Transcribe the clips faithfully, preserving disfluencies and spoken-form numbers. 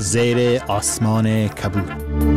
زیر آسمان کبود.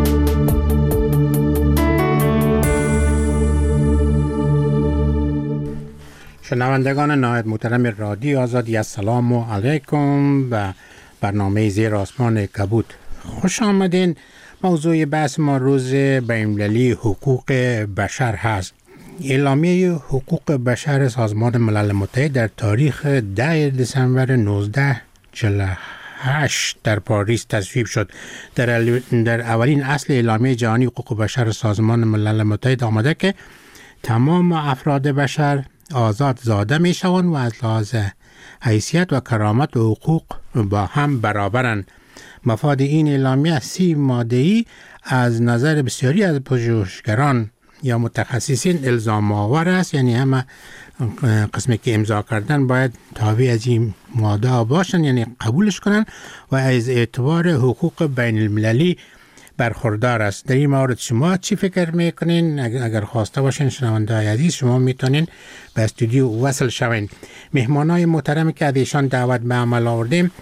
شنوندگان نهایت محترم رادیو آزادی، السلام علیکم و برنامه زیر آسمان کبود خوش آمدین. موضوع بحث ما روز بین‌المللی حقوق بشر هست. اعلامیه حقوق بشر سازمان ملل متحد در تاریخ ده دسامبر نوزده چهل و هشت در پاریس تصویب شد. در, در اولین اصل اعلامیه جهانی حقوق بشر سازمان ملل متحد آمده که تمام افراد بشر آزاد زاده می شوند و از لحاظ حیثیت و کرامت و حقوق با هم برابرند. مفاد این اعلامیه سی ماده‌ای از نظر بسیاری از پژوهشگران یا متخصصین الزام آور است، یعنی همه قسمی که امضا کردن باید تابع از این ماده باشن، یعنی قبولش کنن و از اعتبار حقوق بین المللی برخوردار است. در این مورد شما چی فکر میکنین؟ اگر خواسته باشین شنونده‌های عزیز، شما میتونین به استودیو وصل شوین. مهمانای محترمی که از ایشان دعوت به عمل آوردیم،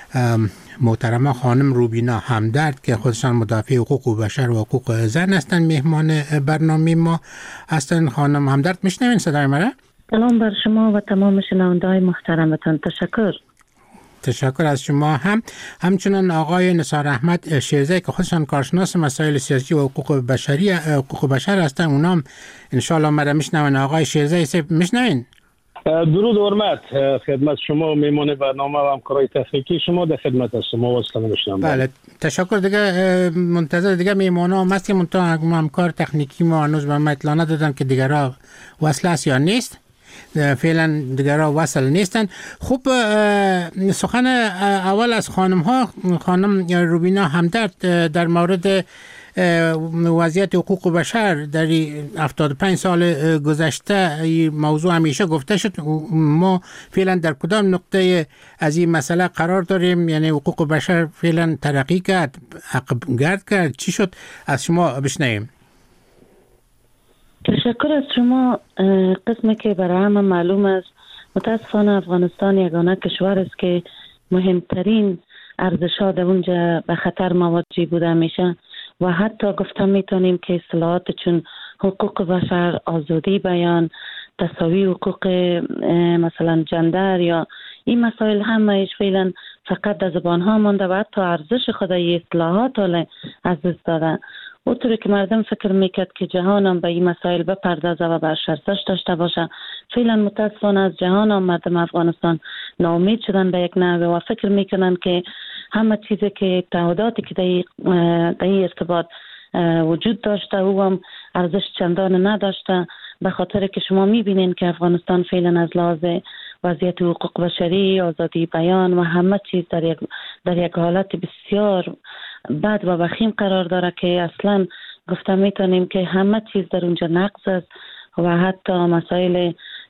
محترمه خانم روبینا همدرد که خودشان مدافع حقوق بشر و حقوق زن هستند، مهمان برنامه ما هستند. خانم همدرد میشنوین صدای مرا؟ سلام بر شما و تمام شنونده‌های محترمتان. تشکر. تشکر از شما هم. همچنان آقای نثار احمد شیرزی که خودشان کارشناس مسائل سیاسی و حقوق بشری حقوق بشر هستند، اونام ان شاء الله مرا میشنون. آقای شیرزی میشنوین؟ درود و حرمت خدمت شما و میمون برنامه و همکارای تحقیقی شما. در خدمت از شما و سلام میشنم. بله تشکر. دیگه منتظر دیگه میمونا هم هست که منتها همکار تکنیکی ما هنوز به ما اطلاع ندادن که دیگه را وصل است یا نیست. فعلا دیگه را وصل نیستن. خوب، سخن اول از خانم ها. خانم روبینا همدرد، در مورد وضعیت حقوق بشر در هفتاد و پنج سال گذشته این موضوع همیشه گفته شد. ما فعلا در کدام نقطه از این مسئله قرار داریم؟ یعنی حقوق بشر فعلا ترقی کرد، عقب گرد کرد، چی شد؟ از شما بشنویم. تشکر از شما. قسمی که برای همه معلوم است، متاسفانه افغانستان یگانه کشور است که مهمترین ارزش‌ها در اونجا به خطر مواجه بوده میشه و حتی گفتم میتونیم که اصطلاحات چون حقوق بشر، آزادی بیان، تساوی حقوق مثلا جندر یا این مسائل همه فعلا فقط در زبان ها مانده و حتی ارزش خود این اصطلاحات از دست داده. اونطوری که مردم فکر میکرد که جهان هم به این مسائل بپردازه و به ارزش داشته باشه، فعلا متاسفانه از جهان هم مردم افغانستان ناامید شدن به یک نحوه و فکر میکنن که همه چیزی که تعهداتی که در این ارتباط وجود داشته او هم ارزش چندان نداشته، به خاطر که شما میبینین که افغانستان فعلا از لحاظ وضعیت حقوق بشری، آزادی بیان و همه چیز در یک در یک حالت بسیار بد و وخیم قرار داره که اصلا گفتم میتونیم که همه چیز در اونجا نقض است و حتی مسائل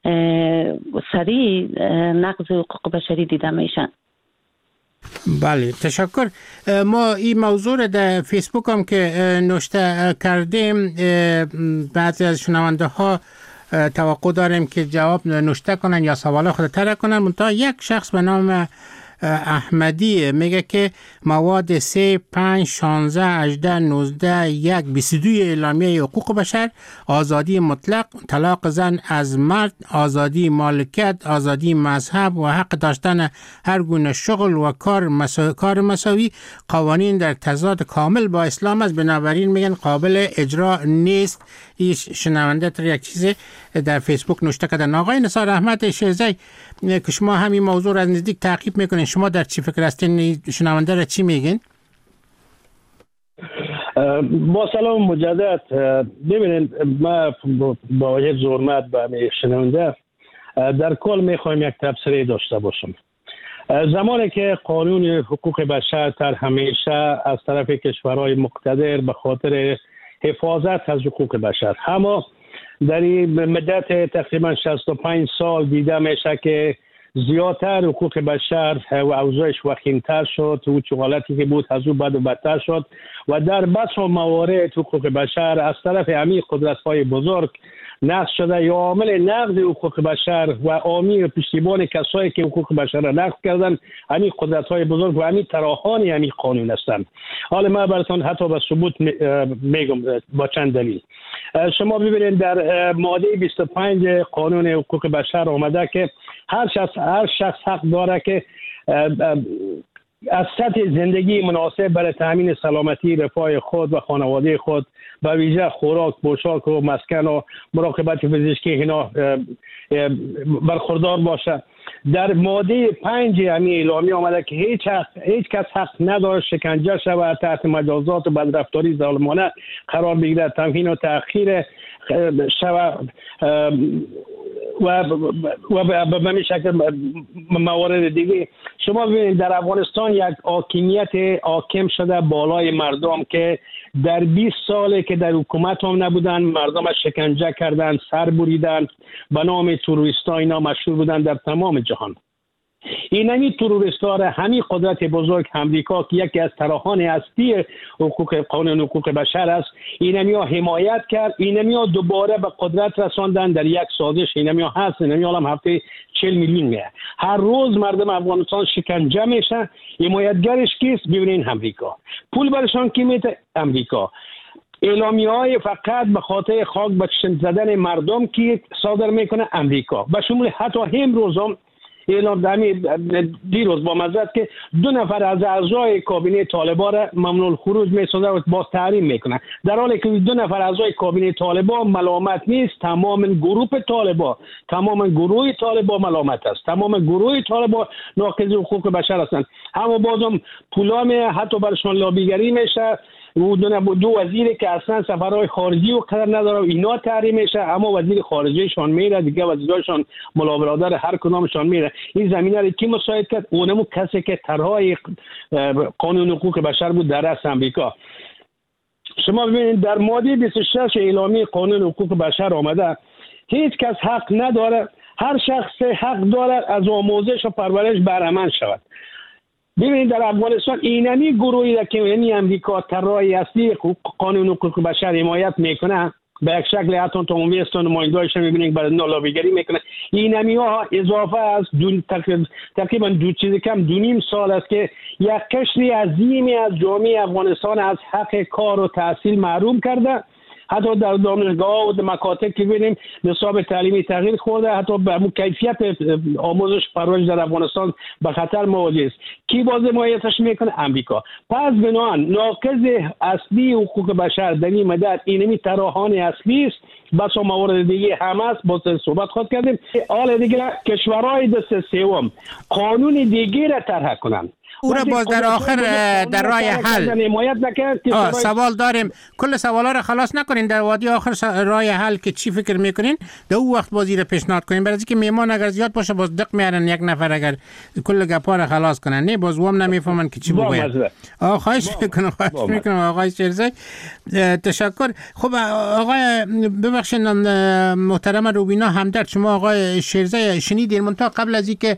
سریع نقض حقوق بشری دیده میشن. بله تشکر. ما این موضوع را در فیسبوک هم که نوشته کردیم، بعضی از شنونده ها توقع داریم که جواب نوشته کنن یا سوال خود طرح کنن. منتها یک شخص به نام احمدی میگه که مواد سه، پنج، شانزده، هجده، نوزده، یک، بیست و دو اعلامیه حقوق بشر، آزادی مطلق، طلاق زن از مرد، آزادی مالکیت، آزادی مذهب و حق داشتن هر گونه شغل و کار مسا... کار مساوی، قوانین در تضاد کامل با اسلام است، بنابراین میگن قابل اجرا نیست. این شنونده تر یک چیز در فیسبوک نوشته کردن. آقای نثار احمد شیرزی که شما همین موضوع را از نزدیک تعقیب میکنین، شما در چی فکر هستین؟ شنونده را چی میگین؟ با سلام مجدد. ببینید، ما با وجه زورمت به شنونده در کل میخوایم یک تبصره داشته باشم. زمانی که قانون حقوق بشر تر همیشه از طرف کشورهای مقتدر به خاطر حفاظت از حقوق بشر، اما در این مدت تقریبا شصت و پنج سال دیده میشه که زیادتر حقوق بشر و اوضاعش وخیمتر شد و چه حالتی که بود از او بد و بدتر شد و در بسیار موارد حقوق بشر از طرف همین قدرت‌های بزرگ نقض شده یا عامل نقض حقوق بشر و حامی و پشتیبان کسایی که حقوق بشر را نقض کردن همین قدرت‌های بزرگ و همین طراحان همین قانون هستند. حالا من براتون حتی به ثبوت میگم با چند دلیل. شما ببینید در ماده بیست و پنج قانون حقوق بشر آمده که هر شخص هر شخص حق داره که از سطح زندگی مناسب برای تامین سلامتی رفاه خود و خانواده خود به ویژه خوراک، پوشاک و مسکن و مراقبت پزشکی اینا برخوردار باشه. در ماده پنج همین اعلامیه آمده که هیچ هیچ کس حق نداره شکنجه شود، تحت مجازات و بدرفتاری ظالمانه قرار بگیرد، تمکین و تأخیر شود و و به همین شکل موارد دیگه. شما ببینید در افغانستان یک حاکمیت حاکم شده بالای مردم که در بیست ساله که در حکومت هم نبودن مردم شکنجه کردن، سر بریدن، به نام تروریستا اینا مشهور بودن در تمام جهان. این همین تروریستا را همین قدرت بزرگ امریکا که یکی از طراحان اصلی حقوق قانون حقوق بشر است، این همین حمایت کرد، این همین دوباره به قدرت رساندن در یک سازش. این همین هست، این همین هم هفته چهل میلیون میه. هر روز مردم افغانستان شکنجه میشن. حمایتگرش کیست؟ ببینین امریکا. پول برشان کی میده؟ امریکا. اعلامیه های فقط به خاطر خاک به چشم زدن مردم کی صادر میکنه؟ امریکا. به شمول حتی امروز هم اعلام دمی دیروز با مزد که دو نفر از اعضای کابینه طالبان را ممنوع الخروج میسازه و باز تحریم میکنه، در حالی که دو نفر اعضای کابینه طالبان ملامت نیست. تمام گروه طالبان تمام گروه طالبان ملامت است. تمام گروه طالبان ناقض حقوق بشر هستند. اما بازم پولام حتی برشان لابیگری میشه. و دو, دو وزیری که اصلا سفرهای خارجی و قدر نداره اینا تحریم میشه، اما وزیر خارجیشان میره، دیگه وزیراشان ملا برادر هر کدامشان میره. این زمینه رو کی مساعد کرد؟ اونمو کسی که طرح قانون حقوق بشر بود در رأس امریکا. شما ببینید در ماده بیست و شش اعلامیه قانون حقوق بشر آمده هیچ کس حق نداره، هر شخص حق داره از آموزش و پرورش بهره‌مند شود. ببینید در افغانستان اینمی گروهی که یعنی امریکا طراحی اصلی قانون حقوق بشر حمایت میکنه، به یک شکل حتی عمومی است نماینده‌اش میبینید برای لابیگری میکنه. اینمی ها اضافه از تقریبا دو چیز کم دو نیم سال است که یک قشری عظیمی از جامعه افغانستان از حق کار و تحصیل محروم کرده. حتی در دانشگاه و در مکاتب که ببینیم نصاب تعلیمی تغییر خورده، حتی به کیفیت آموزش پرورش در افغانستان به خطر مواجه است. کی باز حمایتش میکنه؟ امریکا. پس بنابراین ناقض اصلی حقوق بشر در این مدت اینمی طراحان اصلی است. بس موارد دیگه هم است، باز صحبت خود کردیم. حال دیگه کشورهای دست سوم قانون دیگه را طرح کنند. او را باز در آخر در راه حل سوال داریم. کل سوالا را خلاص نکنین، در وادی آخر راه حل که چی فکر میکنین در او وقت بازی را پیشنهاد کنین، برای اینکه میهمان اگر زیاد باشه باز دق میارن یک نفر اگر کل گپا را خلاص کنن، نه باز وام نمیفهمن که چی بگوین. آقا خواهش میکنم خواهش میکنم آقای شیرزی. تشکر. خب آقای ببخشید محترم روبینا همدرد، شما آقای شیرزی شنیدین منتها قبل از اینکه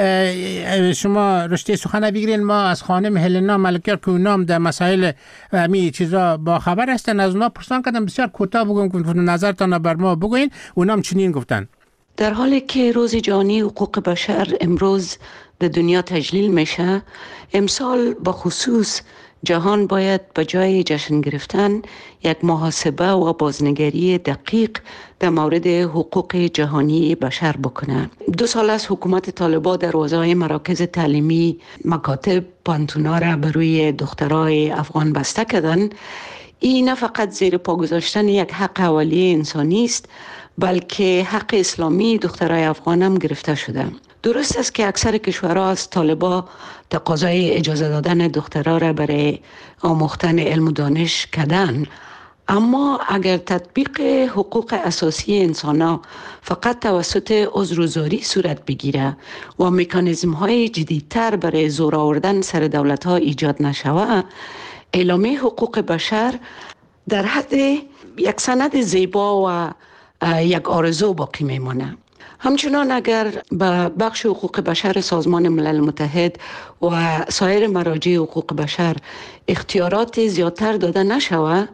شما رشته سخن بگیرین ما از خانم هلنا ملکیار که اونام در مسائل می چیزا با خبر هستن از اونا پرسان کردم بسیار کوتاه بگم که نظرتان بر ما بگوین. اونام چنین گفتن: در حالی که روز جهانی حقوق بشر امروز در دنیا تجلیل میشه، امسال با خصوص جهان باید به جای جشن گرفتن یک محاسبه و بازنگری دقیق در مورد حقوق جهانی بشر بکنه. دو سال از حکومت طالبان دروازه‌های مراکز تعلیمی، مکاتب، پانتونا را بر روی دخترای افغان بسته کردن. این نه فقط زیر پا گذاشتن یک حق اولیه انسانی است، بلکه حق اسلامی دخترای افغان هم گرفته شده. درست است که اکثر کشورها از طالبا تقاضای اجازه دادن دخترها را برای آموختن علم و دانش کردن، اما اگر تطبیق حقوق اساسی انسان‌ها فقط توسط عذرگزاری صورت بگیره و مکانیزم های جدیدتر برای زور آوردن سر دولت ها ایجاد نشود، اعلامیه حقوق بشر در حد یک سند زیبا و یک آرزو باقی میمانه. همچنان اگر به بخش حقوق بشر سازمان ملل متحد و سایر مراجع حقوق بشر اختیارات زیادتر داده نشود،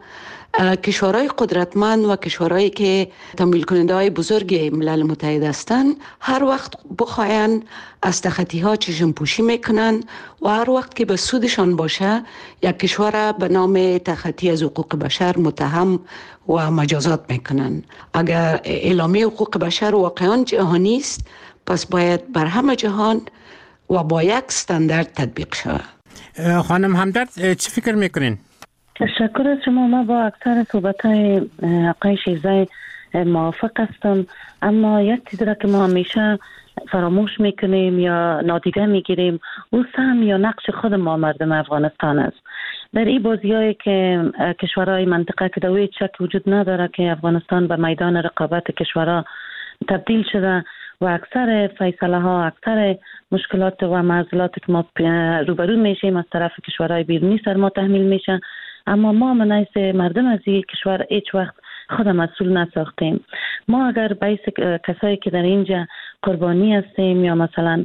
کشورهای قدرتمند و کشورهایی که تمویل کننده های بزرگ ملل متحد هستند هر وقت بخواین از تخطی ها چشم پوشی میکنن و هر وقت که به سودشان باشه یک کشور به نام تخطی از حقوق بشر متهم و مجازات میکنن. اگر اعلامیه حقوق بشر واقعا جهانی است پس باید بر همه جهان و با یک استاندارد تطبیق شود. خانم همدرد چی فکر میکنین؟ تشکر از شما. ما با اکثر صحبت‌های آقای شیرزای موافق هستم، اما یک چیزی را که ما همیشه فراموش میکنیم یا نادیده میگیریم او سهم یا نقش خود ما مردم افغانستان است. در این بازی‌هایی که کشورهای منطقه که دوی شک وجود نداره که افغانستان به میدان رقابت کشورها تبدیل شده و اکثر فیصله ها، اکثر مشکلات و معضلات که ما روبرو میشیم از طرف کشورهای بیرونی سر ما تحمیل میشه، اما ما منایس مردم از این کشور هیچ وقت خود مسئول نساختیم. ما اگر بیس کسایی که در اینجا قربانی هستیم یا مثلا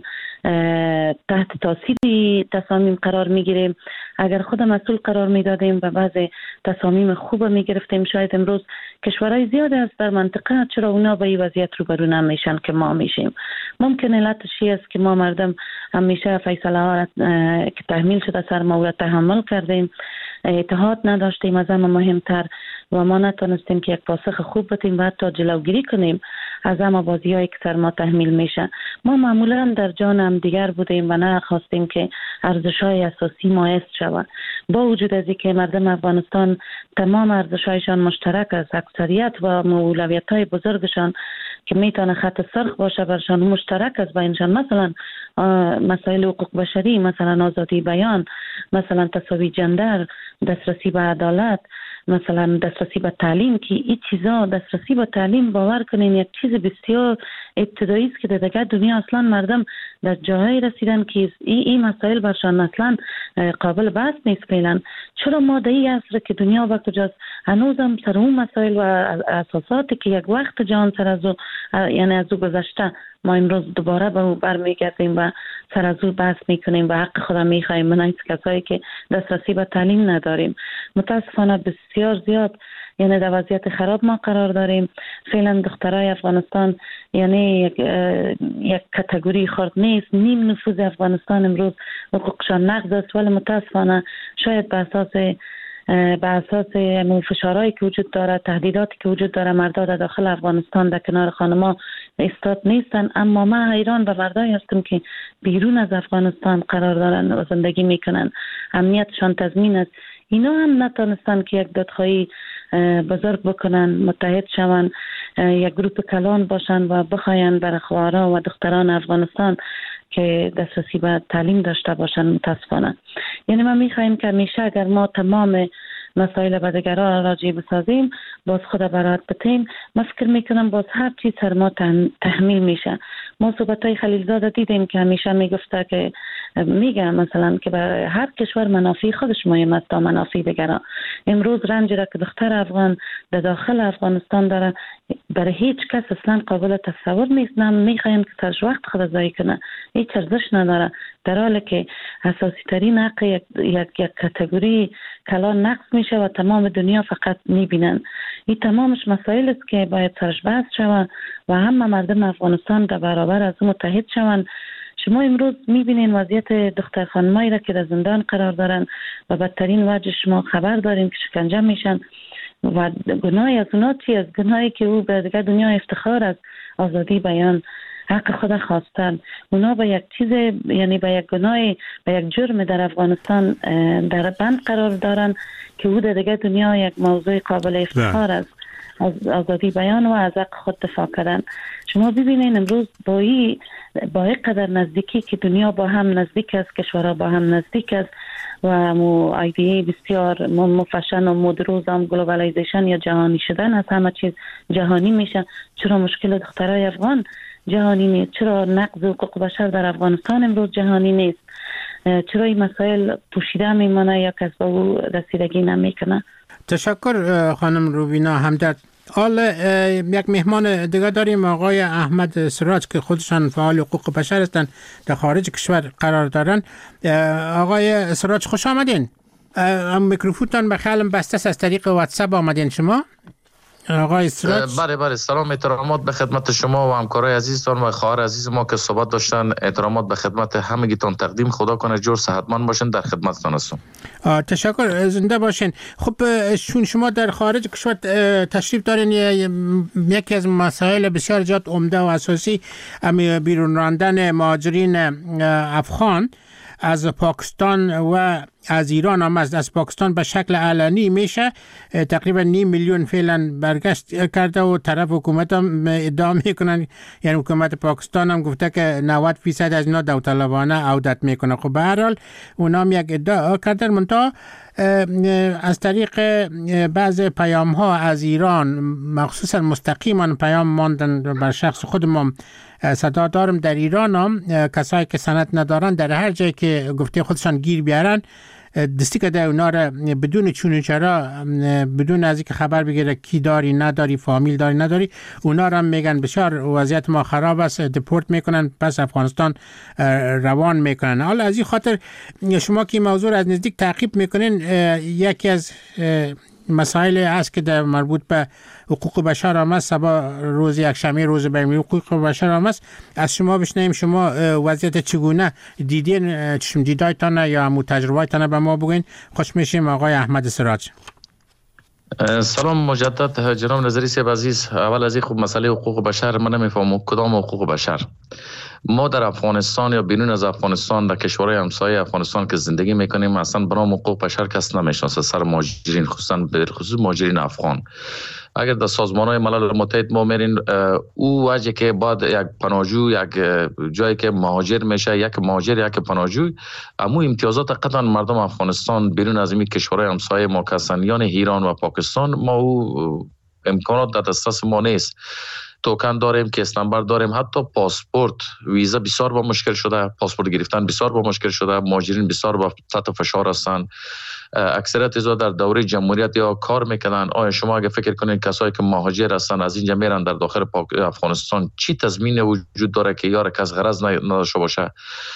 تحت تاثیر تصامیم قرار میگیریم، اگر خود مسئول قرار میدادیم و بعض تصامیم خوب میگرفتیم شاید امروز کشورهای زیاد است در منطقه چرا اونا به این وضعیت روبرو نمیشن که ما میشیم. ممکن علتش است که ما مردم همیشه فیصله ها که تحمیل شده سر ما را تحمل کردیم، اتحاد نداشتیم، از همه مهمتر و ما نتونستیم که یک پاسخ خوب بدیم و حتی جلوگیری کنیم از همه بازی‌هایی که سر ما تحمیل میشه. ما معمولا در جان هم دیگر بودیم و نه خواستیم که ارزش‌های اساسی ما حفظ شود. با وجود از اینکه مردم افغانستان تمام ارزش‌هایشان مشترک است، اکثریت و اولویت‌های بزرگشان که میتونه خط سرخ باشه برشان مشترک است بینشان، مثلا مسائل حقوق بشری، مثلا آزادی بیان، مثلا تساوی جندر، دسترسی به عدالت، مثلا دسترسی به تعلیم، که این چیزا دسترسی به تعلیم باور کنین یک چیز بسیار ابتدایی است که در دیگه دنیا اصلا مردم در جاهای رسیدن که این این مسائل برشان اصلا قابل بحث نیست فعلا. چرا ما در این عصر که دنیا وقت جاست هنوزم سر اون مسائل و اساساتی که یک وقت جهان سر از یعنی از او گذشته ما امروز دوباره به او برمیگردیم و سر از او بحث میکنیم و حق خودم میخوایم من کسایی که دسترسی به تعلیم نداریم. متاسفانه بسیار زیاد یعنی در وضعیت خراب ما قرار داریم. فعلا دخترای افغانستان یعنی یک, یک کاتگوری خرد نیست. نیم نفوذ افغانستان امروز حقوقشان نقض است، ولی متاسفانه شاید به اساس به اساس فشارهایی که وجود داره، تهدیداتی که وجود داره، مردا در داخل افغانستان در کنار خانما استاد نیستن. اما من حیران به مردایی هستم که بیرون از افغانستان قرار دارن و زندگی میکنن، امنیتشان تضمین است. اینا هم نتونستن که یک دادخواهی بزرگ بکنن، متحد شون، یک گروپ کلان باشن و بخواین بر خواهرها و دختران افغانستان که دسترسی به تعلیم داشته باشن. متاسفانه یعنی ما میخوایم که همیشه اگر ما تمام مسائل بدگرها راجع بسازیم باز خود برات بتیم، من فکر میکنم باز هر چیز سر ما تحمیل میشه. ما صحبتای خلیلزاده دیدیم که همیشه میگفته که میگه مثلا که برای هر کشور منافع خودش مهم است تا منافع دیگران. امروز رنجی را که دختر افغان در داخل افغانستان داره برای هیچ کس اصلا قابل تصور نیست. نه میخوایم که سرش وقت خود ضایع کنه، هیچ ارزش نداره، در حالی که اساسی ترین حق یک یک, یک کاتگوری کلان نقض میشه و تمام دنیا فقط میبینن. این تمامش مسائل است که باید سرش بحث شود و همه مردم افغانستان در برابر از متحد شوند. شما امروز میبینین وضعیت دختر خانمایی را که در زندان قرار دارن و بدترین وجه شما خبر داریم که شکنجه میشن و گناهی از اونا چی است؟ گناهی که او به دیگر دنیا افتخار است، آزادی بیان، حق خود خواستن. اونا به یک چیز یعنی به یک گناه، به یک جرم در افغانستان در بند قرار دارن که او در دیگر دنیا یک موضوع قابل افتخار است، از آزادی بیان و از حق خود دفاع کردن. شما ببینین امروز با این با این قدر نزدیکی که دنیا با هم نزدیک است، کشورها با هم نزدیک است و مو ایده بسیار مفشن و مدروز هم گلوبالیزیشن یا جهانی شدن از همه چیز جهانی میشه، چرا مشکل دخترای افغان جهانی نیست؟ چرا نقض حقوق بشر در افغانستان امروز جهانی نیست؟ چرا این مسائل پوشیده میمانه یا کس به او رسیدگی نمیکنه؟ تشکر خانم روبینا همدرد. حال یک مهمان دیگه داریم، آقای احمد سراج که خودشان فعال حقوق بشر هستند، در خارج کشور قرار دارن. آقای سراج خوش آمدین. میکروفونتان به خیالم بسته است، از طریق واتساپ آمدین شما آقای سراج. بله بله، سلام، احترامات به خدمت شما و همکارای عزیزتان و خواهر عزیز ما که صحبت داشتن. احترامات به خدمت همگیتان تقدیم. خدا کنه جور صحتمند باشین. در خدمتتان هستم. تشکر، زنده باشین. خب چون شما در خارج کشور تشریف دارین، یکی از مسائل بسیار جات عمده و اساسی بیرون راندن مهاجرین افغان از پاکستان و از ایران هم از, از پاکستان به شکل علنی میشه. تقریبا نیم میلیون فعلا برگشت کرده و طرف حکومت هم ادعا میکنن، یعنی حکومت پاکستان هم گفته که نود فیصد از اینا داوطلبانه عودت میکنه. خب به هر حال اونا هم یک ادعا کردن، منتها از طریق بعض پیام ها از ایران مخصوصا مستقیما پیام ماندن بر شخص خودم. صدا دارم در ایران هم کسایی که سند ندارن در هر جایی که گفته خودشان گیر بیارن دستی که در اونا را بدون چون چرا، بدون از اینکه خبر بگیره کی داری نداری، فامیل داری نداری، اونا را میگن بسیار وضعیت ما خراب است، دپورت میکنن، پس افغانستان روان میکنن. حالا از این خاطر شما که موضوع از نزدیک تعقیب میکنین، یکی از مسائل هست که در مربوط به حقوق بشر هم است. سبا روز یکشنبه روز بین‌المللی حقوق بشر هم است. از شما بشنویم شما وضعیت چگونه دیدین، چشم دیدایتان یا مو تجربه‌تان به ما بگین. خوش میشیم آقای احمد سراج. سلام مجدد جناب نظری صاحب عزیز. اول از این خوب مسئله حقوق بشر من نمیفهمم کدام حقوق بشر. ما در افغانستان یا بیرون از افغانستان در کشورهای همسایه افغانستان که زندگی میکنیم اصلا به نام حقوق بشر کس نمیشناسه، سر مهاجرین، خصوصا به خصوص مهاجرین افغان. اگر در سازمان‌های ملل متحد ما میرین، او وجه که بعد یک پناهجو، یک جایی که مهاجر میشه، یک مهاجر یک پناهجو، امو امتیازات قطعا مردم افغانستان بیرون از این کشورهای همسایه ما هستند، یعنی ایران و پاکستان، ما او امکانات در دسترس ما نیست. توکن داریم، کیس نمبر داریم، حتی پاسپورت، ویزا بسیار با مشکل شده، پاسپورت گرفتن بسیار با مشکل شده، مهاجرین بسیار با تحت فشار هستند. اکثریت از در دوره جمهوریت یا کار میکنن. آیا شما اگه فکر کنید کسایی که مهاجر هستن از اینجا میرن در داخل افغانستان، چی تضمین وجود داره که یار کس غرض نداشته باشه؟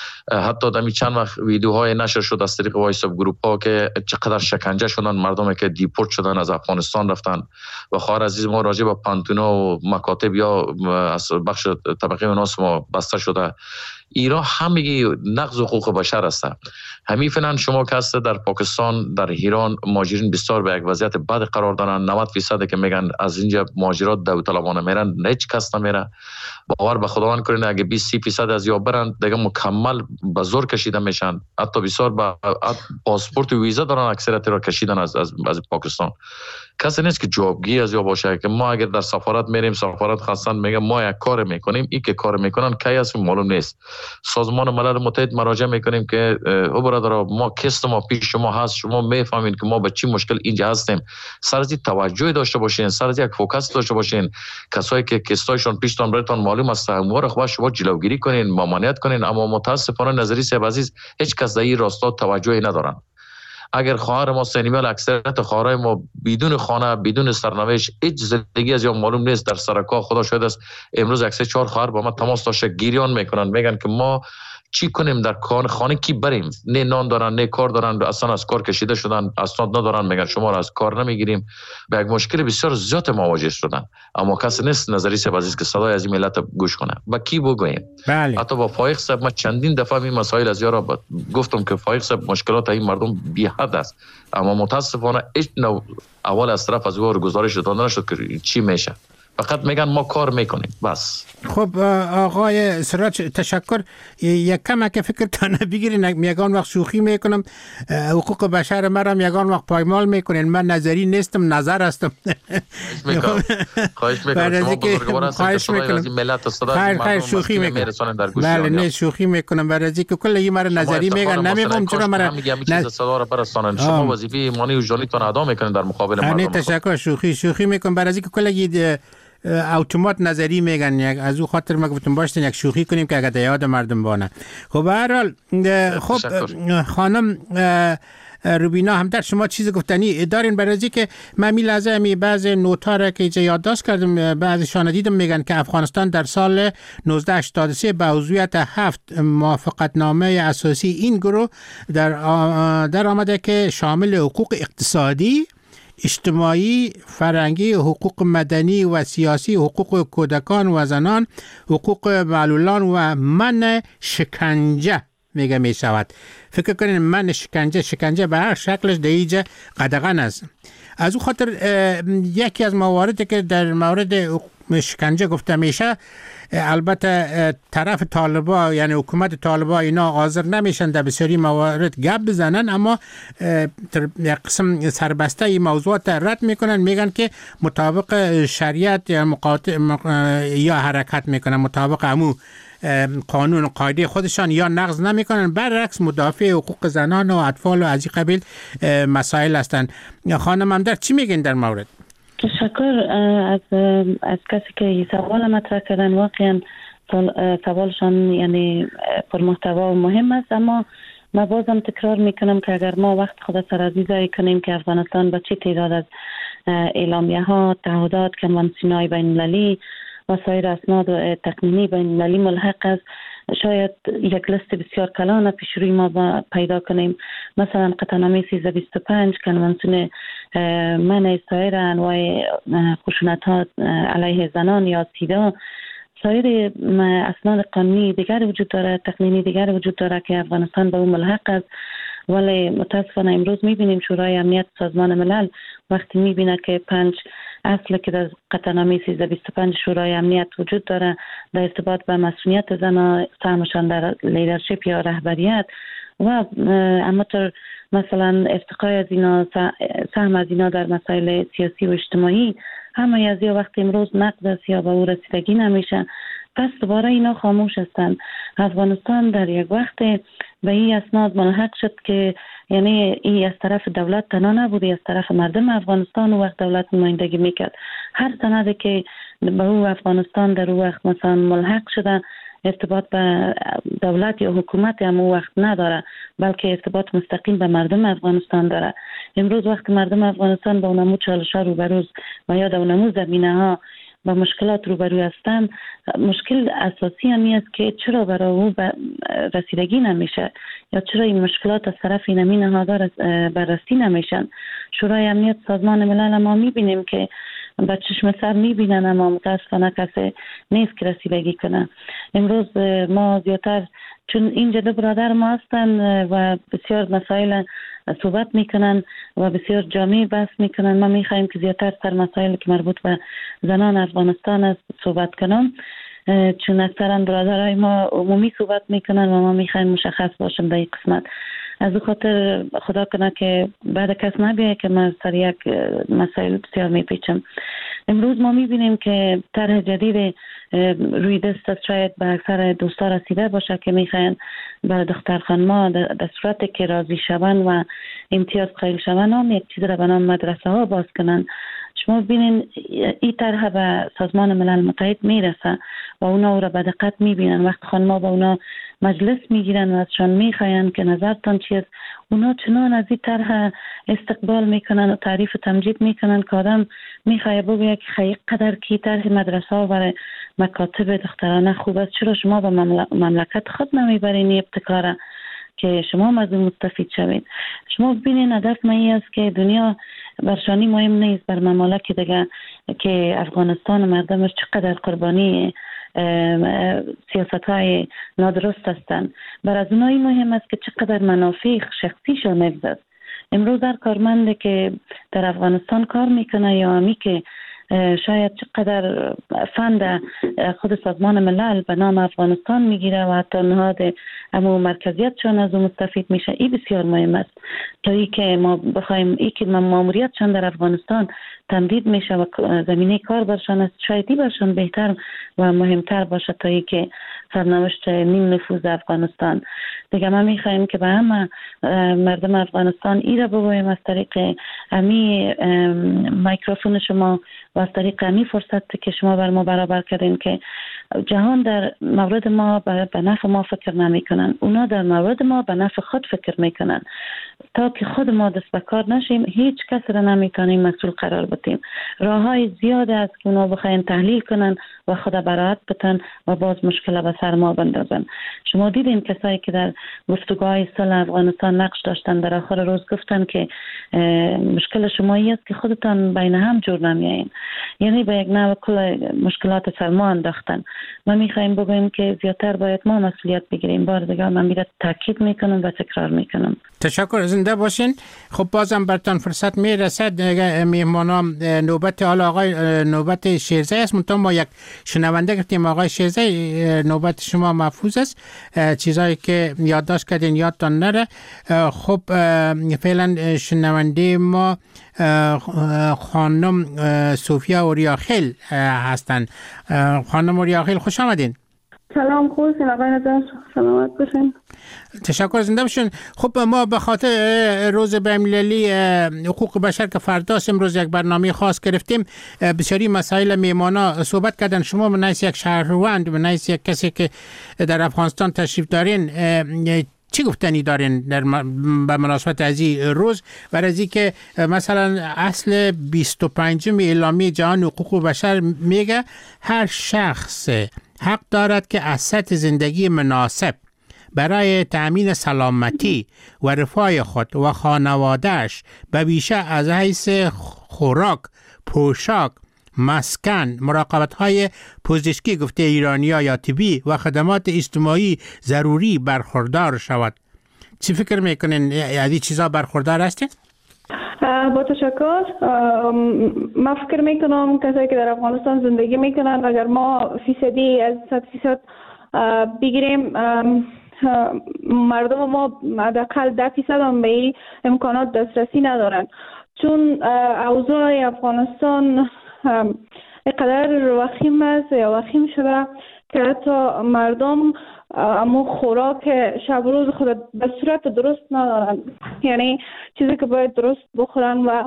حتی دمی چند وقت ویدیوهای نشر شد از طریق وایساپ گروپ ها که چقدر شکنجه شدن مردمی که دیپورت شدن از افغانستان رفتن. و خواهر عزیز ما راجع به پانتونا و مکاتب یا از بخش طبقه اوناس ما بسته شده. ایران همگی نقض حقوق بشر است. همین فعلا شما که هست در پاکستان، در ایران، مهاجرین بسیار به یک وضعیت بد قرار دارن. نود فیصد که میگن از اینجا مهاجرات داوطلبانه میرن، هیچ کس نمیره. باور به خداوند کنین اگه بیست فیصد از یا برن دیگه مکمل به زور کشیده میشن. حتی بسیار با پاسپورت و ویزا دارن اکثریت را کشیدن از از, از پاکستان. کسی نیست که جوابگی از یا باشه که ما اگر در سفارت میریم، سفارت خواستن میگه ما یک کار میکنیم، این که کار میکنن کی است معلوم نیست. سازمان ملل متحد مراجعه میکنیم که او برادر ما کست ما پیش شما هست، شما میفهمین که ما به چی مشکل اینجا هستیم، سر از توجه داشته باشین، سر از یک فوکس داشته باشین. کسایی که کستایشون پیشتون براتون معلوم است امور خو شما جلوگیری کنین، ممانعت کنین. اما متاسفانه نظری صاحب عزیز هیچ کس در این راستا توجهی ندارن. اگر خواهر ما سنیمال اکثریت خواهرای ما بدون خانه، بدون سرنوشت، هیچ زندگی از یا معلوم نیست. در سرکا خدا شاید است امروز یک سه چهار خواهر با ما تماس داشته گریان میکنن، میگن که ما چی کنیم، در کار خانه کی بریم، نه نان دارن نه کار دارن، اصلا از کار کشیده شدن، اسناد ندارن، میگن شما را از کار نمیگیریم. به یک مشکل بسیار زیاد مواجه شدن. اما کسی نیست نظری صاحب عزیز که صدای از این ملت گوش کنه. با کی بگویم؟ بله. حتی با فایق صاحب ما چندین دفعه این مسائل از یارا گفتم که فایق صاحب مشکلات این مردم بی حد است، اما متاسفانه هیچ نوع اول از طرف از او گزارش داده نشد که چی میشه. فقط میگن ما کار میکنیم بس. خب آقای سراج تشکر. یک کم که فکرتان بگیرین، یگان وقت شوخی میکنم، حقوق بشر مرم یگان وقت پایمال میکنین. من نظری نیستم، نظر هستم. خواهش میکنم شما بزرگوار هستید که صدای از این ملت صدای مردم شوخی میرسونن در گوش. بله نه شوخی میکنم، برای از اینکه کل این مرا نظری میگن نمیگم چرا مرا میگم چیز صدا را برسانن. شما وظیفه ایمانی و جانیتون ادا میکنین در مقابل مردم. نه تشکر، شوخی شوخی میکنم، برای از اینکه کل اتومات نظری میگن. یک از او خاطر ما گفتم باشین یک شوخی کنیم که اگه یاد مردم بانه. خب به هر حال خب خانم روبینا هم در شما چیز گفتنی دارین؟ برای که من می لحظه می بعض نوتا را که اینجا یادداشت کردم بعضیشان دیدم میگن که افغانستان در سال نوزده هشتاد و سه به عضویت هفت موافقتنامه اساسی این گروه در در آمده که شامل حقوق اقتصادی، اجتماعی، فرهنگی، حقوق مدنی و سیاسی، حقوق کودکان و زنان، حقوق معلولان و من شکنجه میگه می شود. فکر کنین من شکنجه شکنجه به هر شکلش در اینجا قدغن است. از او خاطر یکی از مواردی که در مورد شکنجه گفته میشه، البته طرف طالبا یعنی حکومت طالبا اینا حاضر نمیشن در بسیاری موارد گپ بزنن، اما یک قسم سربسته این موضوعات رد میکنن، میگن که مطابق شریعت یا مقاطع یا حرکت میکنن، مطابق همون قانون و قاعده خودشان یا نقض نمیکنن، برعکس مدافع حقوق زنان و اطفال و از این قبیل مسائل هستند. خانم همدر چی میگین در مورد؟ تشکر از از کسی که سوال مطرح کردن. واقعا سوالشان یعنی پرمحتوا و مهم است، اما من بازم تکرار میکنم که اگر ما وقت خود سرعزیزایی کنیم که افغانستان به چه تعداد از اعلامیه ها، تعهدات، کنوانسیون‌های بین المللی و سایر اسناد و تقنینی بین المللی ملحق است، شاید یک لیست بسیار کلان پیش روی ما پیدا کنیم. مثلا قطعنامه سیزده و بیست و پنج کنوانسیون منع سایر انواع خشونت ها علیه زنان یا سیدا، سایر اسناد قانونی دیگر وجود داره، تقنینی دیگر وجود داره که افغانستان به اون ملحق است. ولی متاسفانه امروز میبینیم شورای امنیت سازمان ملل وقتی میبینه که پنج اصل که در قطعنامه سیزده و بیست و پنج شورای امنیت وجود داره در ارتباط به مسئولیت زنان، سهمشان در لیدرشپ یا رهبریت و همانطور مثلا ارتقای از اینا، سهم از اینا در مسائل سیاسی و اجتماعی، همه از یا وقت امروز نقد است یا به او رسیدگی نمیشه، پس دوباره اینا خاموش هستند. افغانستان در یک وقت به این اسناد ملحق شد که یعنی این از طرف دولت تنها نبوده، از طرف مردم افغانستان و وقت دولت نمایندگی میکرد. هر سندی که به او افغانستان در او وقت مثلا ملحق شده ارتباط به دولت یا حکومت هم او وقت نداره، بلکه ارتباط مستقیم به مردم افغانستان داره. امروز وقت مردم افغانستان با اونمو چالش‌ها روبروز و یا در اونمو زمینه ها با مشکلات روبرو هستند، مشکل اساسی همی است که چرا برای او رسیدگی نمیشه یا چرا این مشکلات از طرف این امین نهادها بررسی نمیشن. شورای امنیت سازمان ملل ما میبینیم که با چشم سر میبینن، اما متاسفانه کسی نیست که رسیدگی کنه. امروز ما زیادتر چون اینجا دو برادر ما هستن و بسیار مسائل صحبت میکنن و بسیار جامع بحث میکنن، ما میخوایم که زیادتر سر مسائل که مربوط به زنان افغانستان است صحبت کنم، چون اکثرا برادرای ما عمومی صحبت میکنن و ما میخوایم مشخص باشم در این قسمت. از او خاطر خدا کنه که بعد کس نبیه که من سر یک مسائل بسیار میپیچم. امروز ما میبینیم که طرح جدید روی دست است، شاید به اکثر دوستا رسیده باشه که میخواین برای دختر خانما در صورتی که راضی شون و امتیاز قائل شون هم یک چیز را به نام مدرسه ها باز کنن. شما ببینین این طرح به سازمان ملل متحد میرسه و اونا او را به دقت میبینن. وقت خانما با اونا مجلس میگیرن و ازشان میخواین که نظرتان چیست، اونا چنان از این طرح استقبال میکنن و تعریف و تمجید میکنن که آدم میخواه بگوید که خیلی قدر که طرح مدرسه ها برای مکاتب دخترانه خوب است، چرا شما به مملکت خود نمیبرین این ابتکاره که شما مزون مستفید شوید. شما ببینید هدف ما این است که دنیا برشانی مهم نیست بر ممالک دیگه که افغانستان و مردمش چقدر قربانی سیاست های نادرست هستند. بر از اونایی مهم است که چقدر منافع شخصیشان نفذ است. امروز در کارمند که در افغانستان کار میکنه یا همی که شاید چقدر فند خود سازمان ملل به نام افغانستان میگیره و حتی نهاد امو مرکزیت چون از اون مستفید میشه، این بسیار مهم است تا ای که ما بخوایم ای که ماموریت چون در افغانستان تمدید میشه و زمینه کار برشان است، شاید ای برشان بهتر و مهمتر باشه تا ای که سرنوشت نیم نفوذ افغانستان. دیگه ما میخوایم که به همه مردم افغانستان ایره بگوییم از طریق امی میکروفون شما و از طریق امی فرصت که شما بر ما برابر کردین که جهان در مورد ما به نفع ما فکر نمی کنن، اونا در مورد ما به نفع خود فکر میکنن. تا که خود ما دست به کار نشیم هیچ کس را نمیتونیم مسئول قرار بدیم. راه های زیاد است که اونا بخواین تحلیل کنن و خود براعت بتن و باز مشکل به سر ما بندازن. شما دیدین کسایی که در گفتگوهای صلح افغانستان نقش داشتن در آخر روز گفتن که مشکل شما این است که خودتان بین هم جور نمیایین، یعنی به یک نوع کل مشکلات سر ما انداختن. ما میخوایم بگوییم که زیادتر باید ما مسئولیت بگیریم. بار دیگه من میره تاکید میکنم و تکرار میکنم. تشکر، زنده باشین. خب بازم برتان فرصت میرسد. میهمانان نوبت حالا آقای نوبت شیرزی است، منتها ما یک شنونده گفتیم. آقای شیرزی نوبت شما محفوظ است، چیزایی که یادداشت کردین یادتان نره. خب فعلا شنونده ما خانم صوفیا اوریاخیل هستند. خانم اوریاخیل خوش آمدین. سلام، خوبین آقای نظر، سلامت باشین. تشکر، زنده باشین. خب ما به خاطر روز بین‌المللی حقوق بشر که فرداست امروز یک برنامه خاص گرفتیم. بسیاری مسائل میهمانا صحبت کردن. شما به نحیث یک شهروند، به نحیث یک کسی که در افغانستان تشریف دارین، چی گفتنی دارین در به مناسبت از این روز و از این که مثلا اصل بیست و پنجم اعلامیه جهان حقوق بشر میگه هر شخص حق دارد که از سطح زندگی مناسب برای تأمین سلامتی و رفاه خود و خانوادهش به ویژه از حیث خوراک، پوشاک، مسکن، مراقبت‌های پزشکی گفته ایرانی‌ها یا طبی و خدمات اجتماعی ضروری برخوردار شود. چی فکر میکنین؟ از این چیزا برخوردار هستین؟ با تشکر. من فکر میکنم کسایی که در افغانستان زندگی میکنن اگر ما فیصدی از صد فیصد بگیریم، مردم ما حداقل ده فیصد هم به این امکانات دسترسی ندارن، چون اوضاع افغانستان اینقدر وخیم است یا وخیم شده که حتی مردم اما خوراک شب روز خود به صورت درست ندارن، یعنی چیزی که باید درست بخورن. و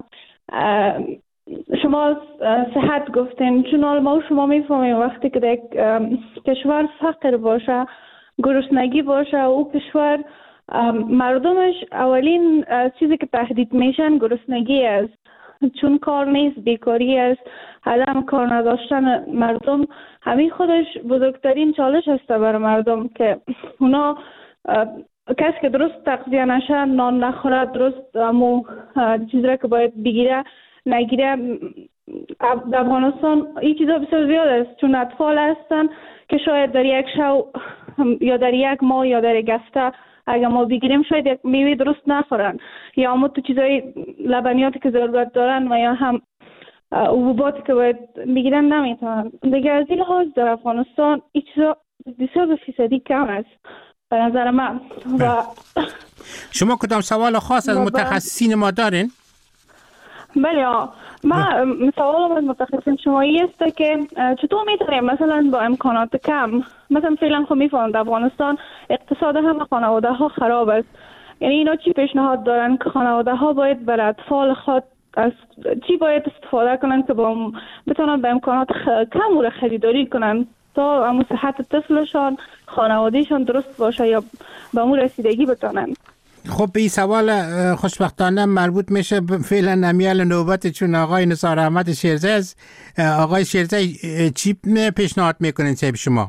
شما صحت گفتین، چون ما شما میفهمیم وقتی که در کشور فقر باشه، گرسنگی باشه، او کشور مردمش اولین چیزی که تهدید میشن گرسنگی است، چون کار نیست، بیکاری است، عدم کار نداشتن مردم همین خودش بزرگترین چالش است برای مردم که اونا کسی که درست تغذیه نشه، نان نخوره، درست امو چیزی را که باید بگیره نگیره. در افغانستان این چیزا بسیار زیاد است، چون اطفال هستن که شاید در یک شو یا در یک ماه یا در یک هفته اگر ما بگیریم شاید یک میوه درست نخورن، یا اما تو چیزای لبنیاتی که ضرورت دارن و یا هم حبوباتی که باید بگیرن نمیتونن. دیگه از این لحاظ در افغانستان این چیزا بیست فیصدی کم است به نظر من. و شما کدام سوال خاص از متخصصین ما دارین؟ بله، ما سوال از متخصصین شما است که چطور میتونیم مثلا با امکانات کم، مثلا فعلا خب میفهمم در افغانستان اقتصاد همه خانواده ها خراب است، یعنی اینا چی پیشنهاد دارن که خانواده ها باید برای اطفال خود از چی باید استفاده کنن که با بتونن به امکانات خ... کم و خریداری کنن تا امو صحت طفلشان، خانوادهشان درست باشه یا به امو رسیدگی بتونن. خب این سوال خوشبختانه مربوط میشه فعلا نمیال نوبت، چون آقای نثار احمد شیرزی است. آقای شیرزی چی پیشنهاد میکنین صاحب شما؟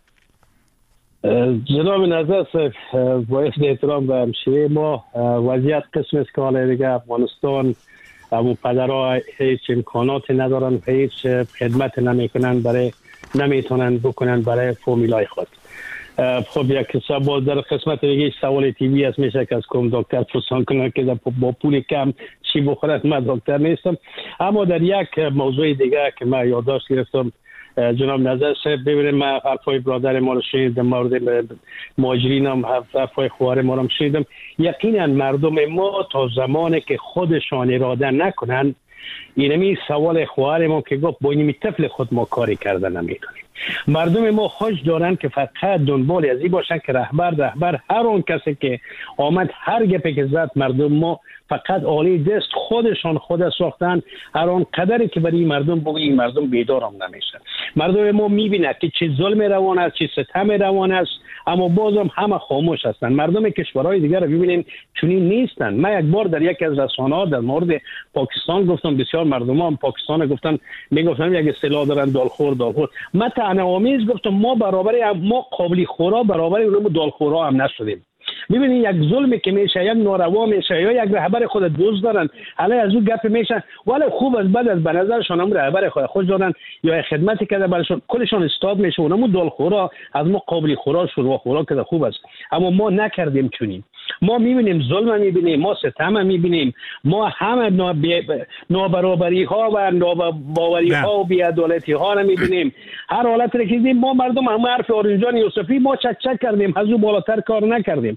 جناب نظر صاحب، باید احترام به همشیره ما، وضعیت قسم است که حالا دیگه افغانستان همون پدرها هیچ امکاناتی ندارن، هیچ خدمت نمیکنن، برای نمیتونن بکنن برای فامیلای خود. خب یک سوال در قسمت دیگه سوال تیوی است، میشه که از کم دکتر پرسان کنن که با پول کم چی بخورد. من دکتر نیستم، اما در یک موضوع دیگه که من یادداشت گرفتم جناب نظر صاحب، ببینید من حرفای برادر ما رو شنیدم، مورد مهاجرین هم حرفای خواهر ما رو شنیدم. یقینا مردم ما تا زمانی که خودشان اراده نکنن، اینمی سوال خواهر ما که گفت با اینمی طفل خود ما کاری کرده نمیتونیم. مردم ما خوش دارن که فقط دنبال از این باشن که رهبر رهبر هر اون کسی که آمد هر گپی که زد مردم ما فقط عالی دست خودشان خود ساختن. هر آن قدری که برای مردم بگی این مردم بیدار هم نمیشه. مردم ما میبینه که چه ظلم روان است، چه ستم روان است، اما بازم همه خاموش هستند. مردم کشورهای دیگر رو ببینین چنین نیستند. من یک بار در یک از رسانه‌ها در مورد پاکستان گفتم، بسیار مردم هم پاکستان گفتن میگفتن یک اصطلاح دارن دالخور دالخور. من طعنه‌آمیز گفتم ما برابر ما قابلی خورا برابر اونم دالخورا هم نشدیم. ببینید یک ظلمی که میشه، یک ناروا میشه، یا یک رهبر خود دوست دارن علی از اون گپ میشه، ولی خوب از بعد از به نظرشان هم رهبر خود خود دارن یا خدمتی کرده برشون کلشان استاد میشه، اونم دالخورا از ما قابلی خورا شروع خورا کرده خوب است. اما ما نکردیم چنین. ما میبینیم ظلم میبینیم، ما ستم میبینیم، ما همه نابرابری ها و ناباوری ها و بی‌عدالتی ها رو میبینیم. هر حالت رو که دیدیم ما مردم هم حرف آرنجان یوسفی ما چک چک کردیم، از اون بالاتر کار نکردیم.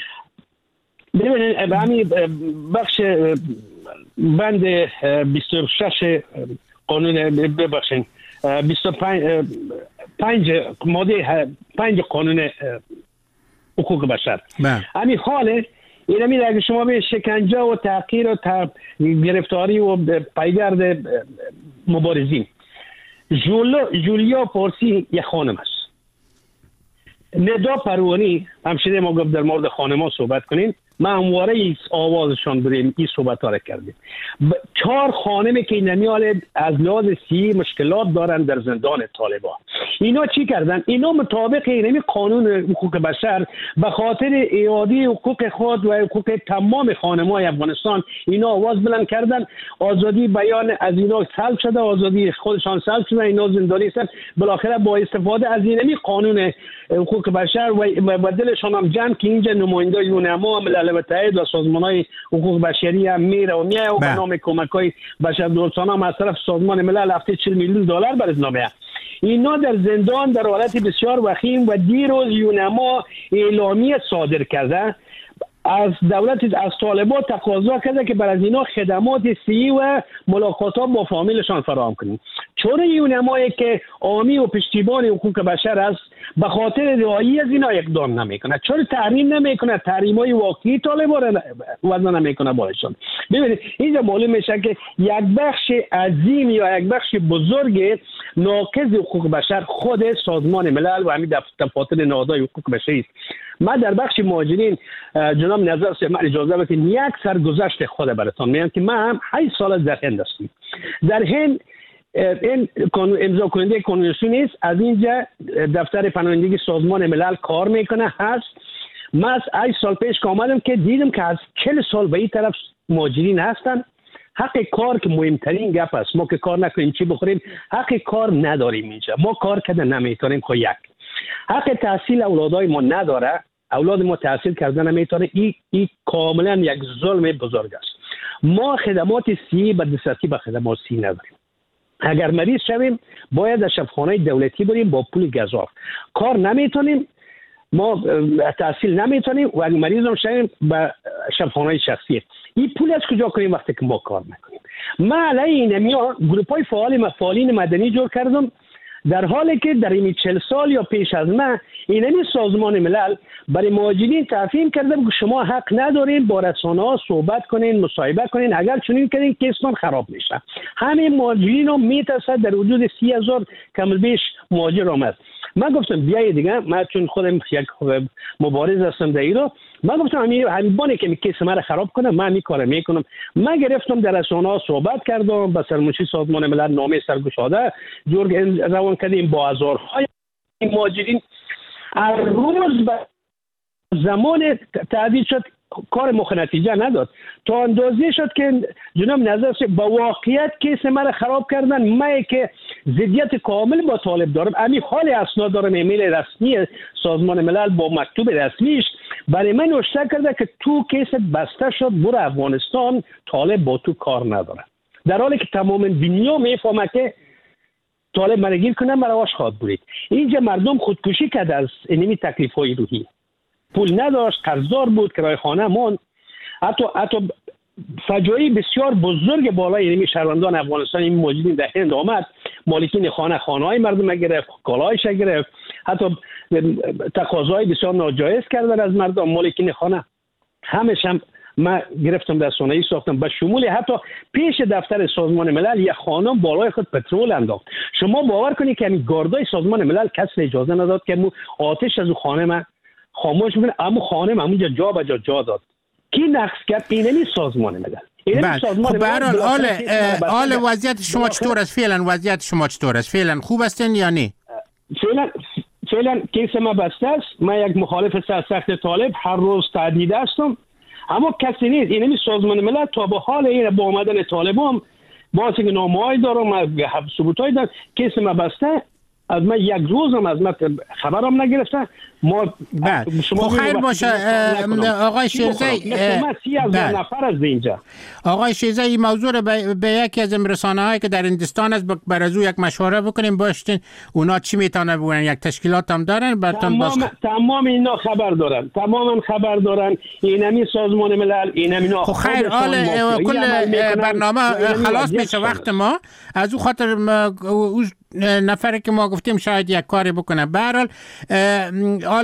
ببینید همین بخش بند بیست و شش قانون ببخشید بیست و پنج ماده پنج قانون حقوق بشر همین حاله این همین اگه شما به شکنجه و تحقیر و گرفتاری و پیگرد مبارزین. جولیا پارسی یک خانم است. ندا پروانی همشده ما گفت در مورد خانم ها صحبت کنین، ما همواره آوازشان بریم این صحبت ها را کردیم. چهار خانمی که نمیاله از لحاظ صحی مشکلات دارن در زندان طالبان. اینا چی کردن؟ اینا مطابق اینمی قانون حقوق بشر به خاطر اعاده حقوق خود و حقوق تمام خانم‌های افغانستان اینا آواز بلند کردن. آزادی بیان از اینا سلب شده، آزادی خودشان سلب شده، اینا زندانی هستن. بالاخره با استفاده از اینمی قانون حقوق بشر و دلشان هم جمع که اینجا نماینده یونما ملل متحد و سازمان‌های حقوق بشری هم میره و میای و به نام کمک‌های بشردوستانه هم از طرف سازمان ملل هفته چهل میلیون دلار بر اظنامه. اینا در زندان در حالت بسیار وخیم و دیروز یونما اعلامیه صادر کرده از دولت از طالبان تقاضا کرده که بر از اینا خدمات صحی و ملاقاتات با فامیلشان فراهم کنید. چون یونمایی که عامی و پشتیبان حقوق بشر است به خاطر رعایی از اینا اقدام نمیکنه، چون تحریم نمیکنه، تحریمای واقعی طالبان وضع نمیکنه بالشان. ببینید اینجا معلوم میشه که یک بخش عظیم یا یک بخش بزرگ ناقض حقوق بشر خود سازمان ملل و همین دفاتر نهادهای حقوق بشری است. من در بخش مهاجرین جناب نظر سه من اجازه بدید یک سرگذشت خود براتون میگم که من هم هشت سال در هند هستم. در هند این امضا کننده کنوانسیون است. از اینجا دفتر پناهندگی سازمان ملل کار میکنه هست. من از هشت سال پیش که آمدم که دیدم که از چهل سال به این طرف مهاجرین هستن. حق کار که مهمترین گپ است. ما که کار نکنیم چی بخوریم؟ حق کار نداریم اینجا. ما کار کرده نمیتونیم. خو یک حق تحصیل اولادای ما نداره. اولاد ما تحصیل کردن نمیتونه. این ای کاملا یک ظلم بزرگ است. ما خدمات صحی به دسترسی به خدمات صحی نداریم. اگر مریض شویم باید در شفاخانه دولتی بریم با پول گزاف. کار نمیتونیم، ما تحصیل نمیتونیم و اگر مریض هم شویم به شفاخانه شخصی. این پول از کجا کنیم وقتی که ما کار نکنیم؟ من علیه اینمیا گروپای فعال فعالین مدنی جور کردم، در حالی که در این چهل سال یا پیش از من اینمی سازمان ملل برای مهاجرین تفهیم کرده که شما حق ندارین با رسانه‌ها صحبت کنین، مصاحبه کنین، اگر چنین کنین کیسمان خراب میشه. همین مهاجرین رو میترسد در حدود سی هزار کمل بیش مهاجر آمد. من گفتم بیایی دیگه، من چون خودم یک مبارز هستم در ایران، من گفتم همین همین که کیس من خراب کنه من همین کارو میکنم. من گرفتم در رسانه‌ها صحبت کردم، با سرمنشی سازمان ملل نامه سرگشاده جور روان کردیم با هزارهای مهاجرین. هر روز به زمان تعدیل شد کار مخ نتیجه نداد. تا اندازه شد که جناب نظر با واقعیت کیس مرا خراب کردن. من که ضدیت کامل با طالب دارم، همین حال اسناد دارم، ایمیل رسمی سازمان ملل با مکتوب رسمیش برای من نوشته کرده که تو کیس بسته شد، برو افغانستان، طالب با تو کار نداره. در حالی که تمام دنیا میفهمه که طالب مرا گیر کنه مراش خواد برید. اینجا مردم خودکشی کرد از اینمی تکلیف های روحی. پول نداشت، قرضدار بود، کرایه خانه ماند. حتی حتی فجایع بسیار بزرگ بالای اینمی شهروندان افغانستان این موجودین در هند آمد مالکین خانه خانه‌های مردم گرفت، کالاهایش گرفت، حتی تقاضای بسیار ناجایز کردن از مردم. مالکین خانه همش هم من گرفتم در رسانه‌ای ساختم، به شمول حتی پیش دفتر سازمان ملل یک خانم بالای خود پترول انداخت. شما باور کنید که همین گاردای سازمان ملل کسی اجازه نداد که آتش از اون خانه من خاموش بکنه، اما خانه من اونجا جا به جا جا داد. کی نقص کرد؟ اینمی سازمان ملل. بله. خب به هر حال حال حال وضعیت شما چطور است فعلا؟ وضعیت شما چطور است فعلا؟ خوب هستین یا نه؟ فعلا فعلا کیس ما بسته است. من یک مخالف سخت طالب هر روز تهدید هستم، اما کسی نیست. اینمی سازمان ملل تا به حال این با آمدن طالبان باز که نامه‌ای دارم، ثبوتایی دارم، کیس ما بسته. از من یک روزم از من خبرم نگرفتن. ما خب خیر باشه آقای شیرزی، مثلا سی هزار نفر از اینجا. آقای شیرزی این موضوع رو به, به یکی از رسانه هایی که در هندوستان است بر از او یک مشوره بکنیم باشین اونا چی میتونه بگن. یک تشکیلات هم دارن براتون باز تمام تمام اینا خبر دارن، تماما خبر دارن. اینمی سازمان ملل اینمی اینا. خب خیر حال کل برنامه خلاص میشه وقت ما. از او خاطر او نفری که ما گفتیم شاید یک کاری بکنه. به هر حال حال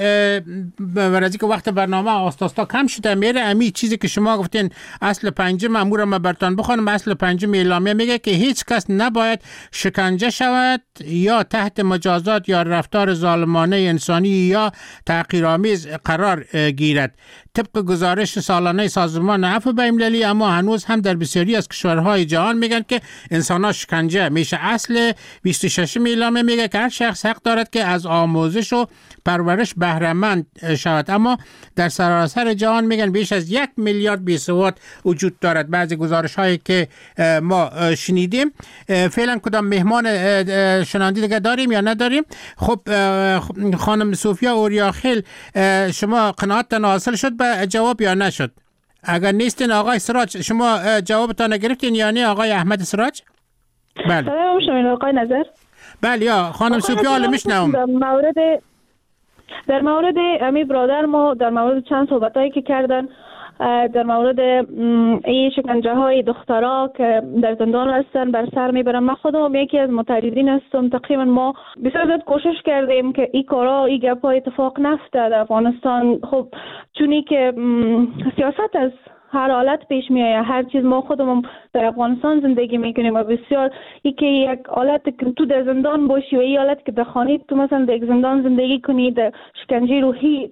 برای که وقت برنامه آستاستا کم شده میره، امی چیزی که شما گفتین اصل پنجم امور ما براتون بخونم. اصل پنجم اعلامیه میگه که هیچ کس نباید شکنجه شود یا تحت مجازات یا رفتار ظالمانه انسانی یا تحقیرآمیز قرار گیرد. طبق گزارش سالانه سازمان عفو بین‌المللی اما هنوز هم در بسیاری از کشورهای جهان میگن که انسان‌ها شکنجه میشه. اصل بیست و شش اعلامیه میگه که هر شخص حق دارد که از آموزش و پرورش بهره مند شود، اما در سراسر جهان میگن بیش از یک میلیارد بیسواد وجود دارد. بعضی گزارش هایی که ما شنیدیم. فعلا کدام مهمان شنوندی دیگه داریم یا نداریم؟ خب خانم صوفیا اوریاخیل، شما قناعتتان حاصل شد به جواب یا نشد؟ اگر نیستین آقای سراج شما جوابتان گرفتین یا نه؟ آقای احمد سراج؟ بله سلام شما آقای نظر. بله یا خانم صوفیا حالا میشنوم. در مورد در مورد امی برادر ما در مورد چند صحبتایی که کردن در مورد این شکنجه های دخترها که در زندان هستن بر سر میبرن. من خودم یکی از متحدین هستم. تقریبا ما بسیار زیاد کوشش کردیم که این کارا این گپ ها اتفاق نفته در افغانستان. خب چونی که سیاست از هر حالت پیش می آید، هر چیز ما خودمون در افغانستان زندگی میکنیم و بسیار یکی یک حالت که تو در زندان باشی و این حالت که در خانه تو مثلا در زندان زندگی کنی، در شکنجه روحی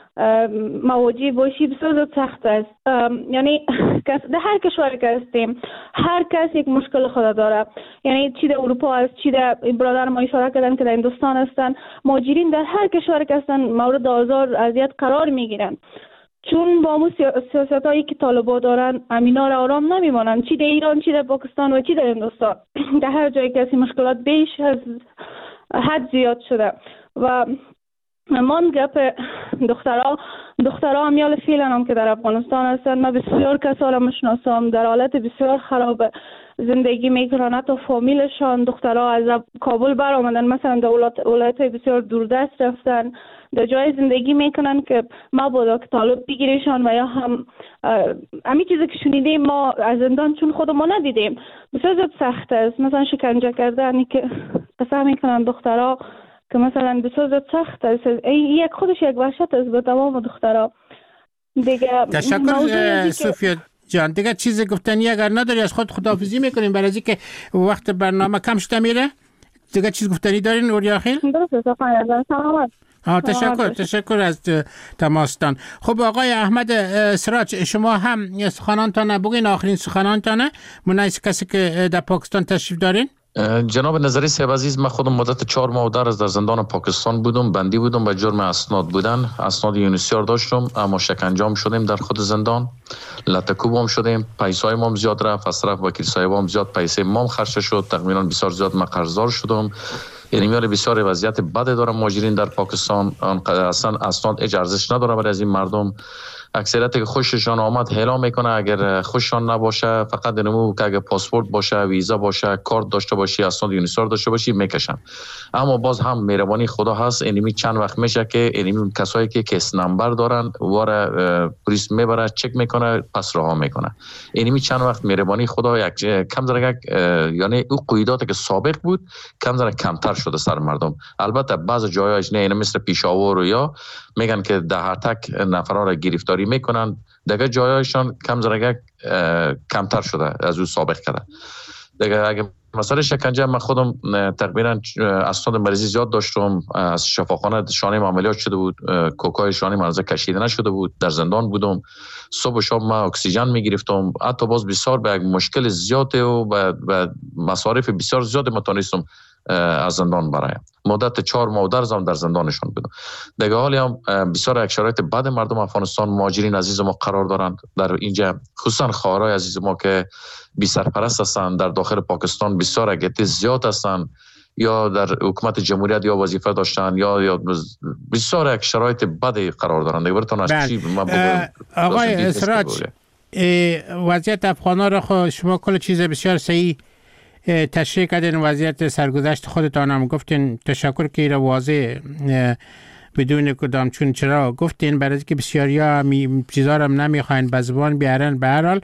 مواجه باشی بسیار زیاد سخت است. یعنی در هر کشور که هستیم هر کس یک مشکل خود داره. یعنی چی در اروپا است، چی در برادر ما اشاره کردن که در هندوستان هستن، مهاجرین در هر کشور که هستن مورد آزار اذیت قرار میگیرن، چون با همون سیاست هایی که طالبا دارن امینا را آرام نمیمانن، چی در ایران چی در پاکستان و چی در هندوستان. در هر جایی که اسی مشکلات بیش از حد زیاد شده و من گپ دخترها دخترها امیال فعلا هم که در افغانستان هستن. من بسیار کسا را میشناسم در حالت بسیار خراب زندگی میکنن، حتی فامیلشان دخترها از کابل بر آمدن، مثلا در ولایت بسیار دوردست رفتن، در جای زندگی میکنن که مبادا که طالب بگیریشان و یا هم همین چیزی که شنیدیم ما از زندان چون خود ما ندیدیم بسیار زیاد سخت است. مثلا شکنجه کردن که قسم میکنن دخترها که مثلا بسیار زیاد سخت است. یک خودش یک وحشت است به تمام دخترها دیگه. تشکر صوفیا جان. دیگه چیزی گفتنی اگر نداری از خود خداحافظی میکنیم برای اینکه وقت برنامه کم شده میره. دیگه چیز گفتنی دارین اوریاخیل؟ درسته خانم. سلامت. آه تشکر تشکر از تماستان. خب آقای احمد سراج شما هم سخنانتان بگین، آخرین سخنانتان مناسب کسی که در پاکستان تشریف دارین. جناب نظری صاحب عزیز، من خودم مدت چهار ماه و در از در زندان پاکستان بودم، بندی بودم به جرم اسناد بودن. اسناد یونیسیار داشتم اما شکنجه شدیم در خود زندان، لطکوب هم شدیم، پیسای ما زیاد رفت، از طرف وکیل صاحب هم زیاد پیسه ما خرج شد، تقریبا بسیار زیاد من قرضدار شدم. یعنی میاره بسیار وضعیت بد دارم مهاجرین در پاکستان، اصلا اسناد اجازهش نداره برای از این مردم اکثریت که خوششان آمد هلا میکنه، اگر خوششان نباشه فقط نمو که اگر پاسپورت باشه، ویزا باشه، کارت داشته باشی، اسناد یونیسار داشته باشی میکشن. اما باز هم مهربانی خدا هست، اینمی چند وقت میشه که اینمی کسایی که کیس نمبر دارن واره پلیس میبره چک میکنه پس رها میکنه. اینمی چند وقت مهربانی خدا یک کم ذره یعنی او قیوداتی که سابق بود کم ذره کمتر شده سر مردم. البته بعض جایاش نه، مثل پیشاور یا میگن که ده تک نفرا را گرفتاری میکنن، دیگه جایاشان کم ذره کمتر شده از او سابق کرده. دیگه اگه مثلا شکنجه من خودم تقریبا اسناد مریضی زیاد داشتم، از شفاخانه شانه عملیات شده بود، کوکای شانه من از کشیده نشده بود، در زندان بودم، صبح و شب من اکسیژن میگرفتم، حتی باز بسیار به یک مشکل زیاد و به مصارف بسیار زیاد متونستم از زندان برایم. مدت چهار ماه درزم در زندانشان بودم. دیگه حالی هم بسیار یک شرایط بد مردم افغانستان مهاجرین عزیز ما قرار دارند در اینجا، خصوصا خواهرای عزیز ما که بی سرپرست هستند در داخل پاکستان بسیار اگه زیاد هستند، یا در حکومت جمهوریت یا وظیفه داشتن یا یا بسیار یک شرایط بد قرار دارند. دیگه براتون از چی ما بگم. آقای سراج، وضعیت افغانا را خود شما کل چیز بسیار صحیح تشریح کردین، وضعیت سرگذشت خودتان هم گفتین. تشکر که ایرا واضح بدون کدام چون چرا گفتین، برای که بسیاری ها چیزا رو هم نمیخواین به زبان بیارن. به هر حال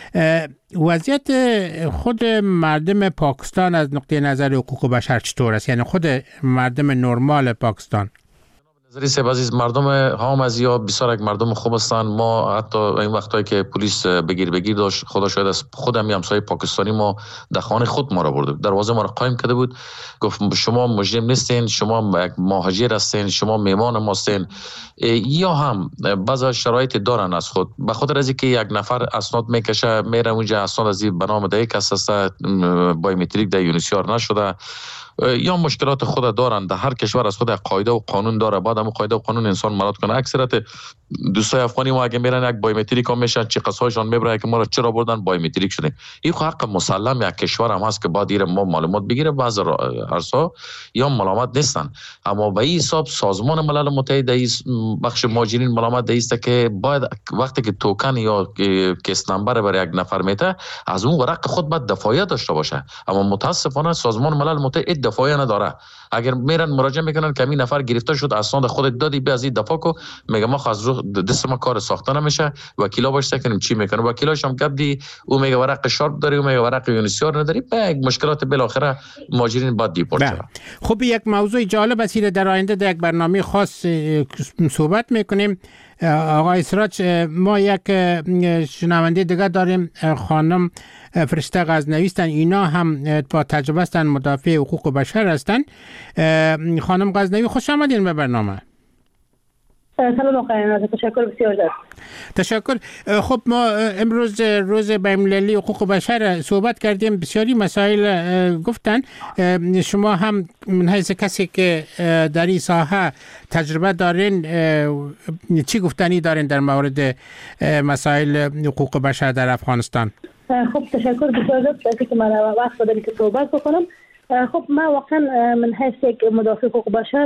وضعیت خود مردم پاکستان از نقطه نظر حقوق بشر چطور است؟ یعنی خود مردم نرمال پاکستان. نظری سه عزیز، مردم هام از یا بسیار یک مردم خوب هستند. ما حتی این وقتایی که پلیس بگیر بگیر داشت، خدا شاید از خودم هم همسایه پاکستانی ما در خانه خود ما را برده، دروازه ما را قایم کرده بود، گفت شما مجرم نیستین، شما یک مهاجر هستین، شما میمان ما هستین. یا هم بعضی شرایط دارن از خود، به خاطر از اینکه یک نفر اسناد میکشه میره اونجا، اسناد از به نام ده یک کس است، بایومتریک در یونیسیار نشده، یا مشکلات خود دارند. در هر کشور از خود قاعده و قانون داره، بعد هم قاعده و قانون انسان مراد کنه. اکثریت دوستای افغانی ما اگه میرن یک بایومتریک هم میشن، چه قصهایشان میبره که ما را چرا بردن بایومتریک شدیم. این حق مسلم یک کشور هم هست که باید ایره ما معلومات بگیره. بعض ارسا یا ملامت نیستن، اما به این حساب سازمان ملل متحد بخش مهاجرین ملامت است که باید وقتی که توکن یا کیس نمبر برای یک نفر میته، از اون ورق خود باید دفاعیه داشته باشه. اما متاسفانه سازمان ملل متحد دفاعیه نداره. اگر میرن مراجعه میکنن که این نفر گرفته شد، اسناد خودت دادی، بیا از این دفاع کو، میگه ما از رو دست ما کار ساخته نمیشه، وکیلا باش سکنیم چی میکنه، وکیلاش هم گفتی او میگه ورق شارپ داری، او میگه ورق یونیسیار نداری، به مشکلات بالاخره مهاجرین بعد دیپورت شدن. خب یک موضوع جالب است، در آینده در یک برنامه خاص صحبت میکنیم. آقای سراج، ما یک شنونده دیگه داریم، خانم فرشته غزنوی هستند، اینا هم با تجربه هستند، مدافع حقوق بشر هستند. خانم غزنوی خوش آمدین به برنامه. سلام آقای، تشکر بسیار دارم. تشکر. خب ما امروز روز بین‌المللی حقوق بشر صحبت کردیم، بسیاری مسائل گفتن. شما هم من حیث کسی که در این ساحه تجربه دارین، چی گفتنی دارین در مورد مسائل حقوق بشر در افغانستان؟ خب تشکر بسیار دارم که من وقت دادید که صحبت بکنم. خب ما واقعا من حیث یک مدافع حقوق بشر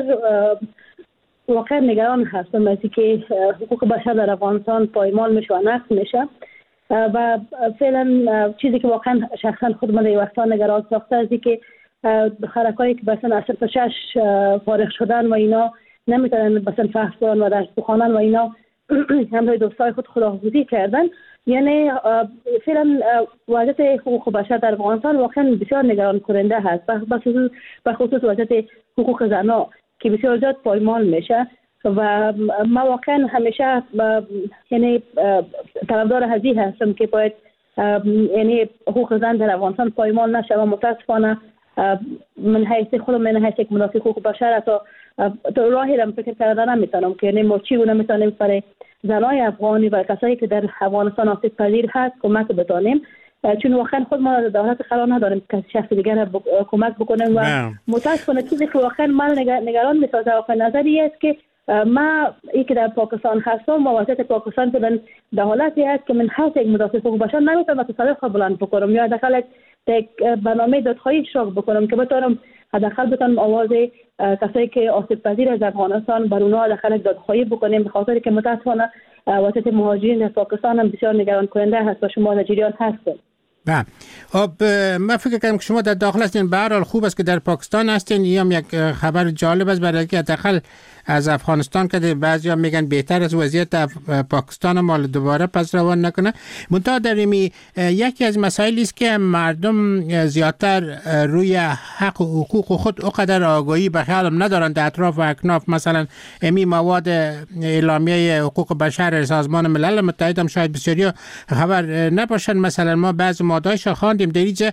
واقعا نگران هستم از اینکه حقوق بشر در افغانستان پایمال میشه و نقض میشه و فعلا چیزی که واقعا شخصا خود من در وقتا نگران ساخته از اینکه خرکایی که مثلا از صفر شش فارغ شدن و اینا نمیتونن مثلا فحص کنن و درس بخوانن و اینا همراه دوستای خود خداحافظی کردن. یعنی فعلا وضعیت حقوق بشر در افغانستان واقعا بسیار نگران کننده هست، به خصوص وضعیت حقوق زنان که بسیار زیاد پایمال میشه و ما واقعا همیشه یعنی طرفدار هذه هستم که باید یعنی حقوق زن در افغانستان پایمال نشه و متاسفانه من حیث خودم من حیث یک مدافع حقوق بشر تا راهی را فکر کردن نمیتونم که یعنی ما چی نمیتونیم برای زنای افغانی و کسایی که در افغانستان آسیب پذیر هست کمک بتونیم، چون واقعا خود ما دولت قرار نداریم که شخص دیگر را کمک بکنیم و متاسفانه چیزی که واقعا من نگران میسازه واقعا نظری است که ما ای که در پاکستان هستم و وضعیت پاکستان فعلا در حالتی است که من حتی یک مدافع حقوق بشر نمیتونم تصرف بلند بکنم یا حداقل یک برنامه دادخواهی اشتراک بکنم که بتونم حداقل بتونم آواز کسایی که آسیب پذیر از افغانستان بر اونها حداقل دادخواهی بکنیم، به خاطر که متاسفانه وضعیت مهاجرین در پاکستان هم بسیار نگران کننده هست و شما در جریان هستید. بله. خب من فکر کردم که شما در داخل هستین. به هر حال خوب است که در پاکستان هستین. این هم یک خبر جالب است برای که حداقل از افغانستان که بعضیا میگن بهتر از وضعیت پاکستان مال دوباره پس روان نکنه. منتها در این یکی از مسائلی است که مردم زیادتر روی حق و حقوق خود اقدر آگاهی به خیالم ندارن در اطراف و اکناف. مثلا امی مواد اعلامیه حقوق بشر سازمان ملل متحد هم شاید بسیاری خبر نباشن. مثلا ما بعض ماده‌اش خواندیم در اینجا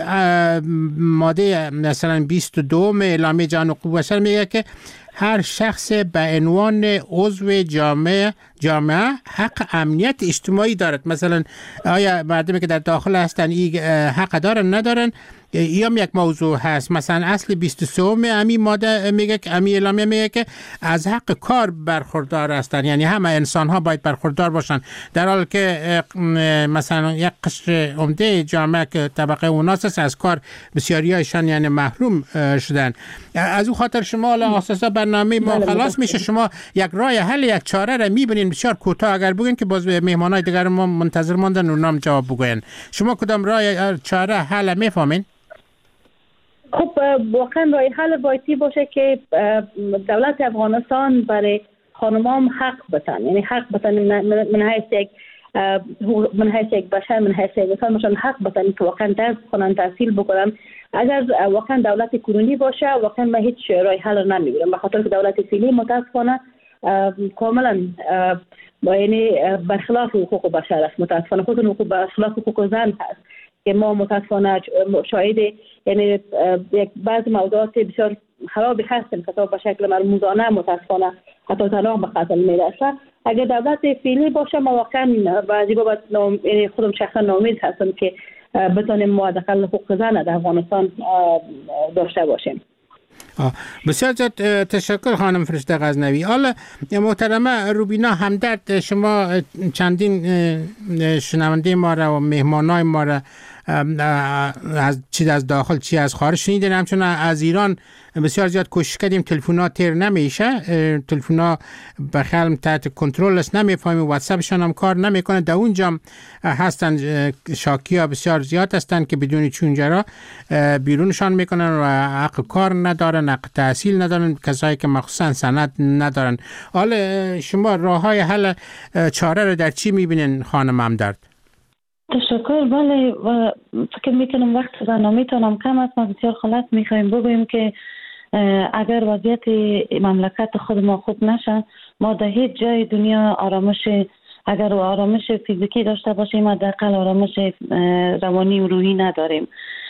ماده مثلا بیست و دو اعلامیه جهانی حقوق بشر میگه که هر شخص به عنوان عضو جامعه جامعه حق امنیت اجتماعی دارد. مثلا آیا مردمی که در داخل هستن این حق دارن ندارن؟ این هم یک موضوع هست. مثلا اصل بیست و سه امی ماده میگه که امی اعلامیه میگه که از حق کار برخوردار هستن، یعنی همه انسان ها باید برخوردار باشن، در حالی که مثلا یک قشر عمده جامعه که طبقه اوناس از کار بسیاری هایشان یعنی محروم شدن. از اون خاطر شما اساسا برنامه ما خلاص میشه. شما یک راه حل یک چاره را میبینین بسیار کوتاه اگر بگین که باز مهمانای دیگر ما منتظر ماندن و نام جواب بگوین. شما کدام راه چاره حل میفهمین؟ خب واقعا راه حل بایدی باشه که دولت افغانستان برای خانمام حق بتن، یعنی حق بتن من حیث یک من حیث یک بشر، من حیث یک انسان باشن حق بتن که واقعا درس بخونن، تحصیل بکنن. اگر واقعا دولت کنونی باشه واقعا ما هیچ راه حل نمیبینم، به خاطر که دولت فعلی متاسفانه کاملا یعنی برخلاف حقوق بشر است. متاسفانه خود حقوق برخلاف حقوق زن هست که ما متاسفانه شاهد یعنی یک بعض موضوعات بسیار خرابی هستیم که به شکل مرموزانه متاسفانه حتی طلاق به قتل میرسه. اگر دولت فعلی باشه ما واقعا بعضی بابت یعنی خودم شخصا ناامید هستم که بتونیم ما حداقل حقوق زن در افغانستان داشته باشیم. بسیار زیاد تشکر خانم فرشته غزنوی. حالا محترمه روبینا همدرد، شما چندین شنونده ما را و مهمانای ما را از چی از داخل چی از خارج شنیدین. همچون از ایران بسیار زیاد کوشش کردیم تلفن‌ها تیر نمیشه، تلفن‌ها به خیالم تحت کنترل است، نمیفهمیم، واتساپشان هم کار نمیکنه. در اونجا هستن شاکی‌ها بسیار زیاد هستن که بدون چونجرا بیرونشان میکنن و حق کار ندارن، حق تحصیل ندارن، کسایی که مخصوصا سند ندارن. حالا شما راههای حل چاره رو در چی میبینین خانم همدرد؟ تشکر. بله و فکر میکنم وقت برنامه‌تان کم است. ما بسیار خلاص میخوایم بگوییم که اگر وضعیت مملکت خود ما خوب نشه ما در هیچ جای دنیا آرامش اگر آرامش فیزیکی داشته باشیم حداقل آرامش روانی و روحی نداریم.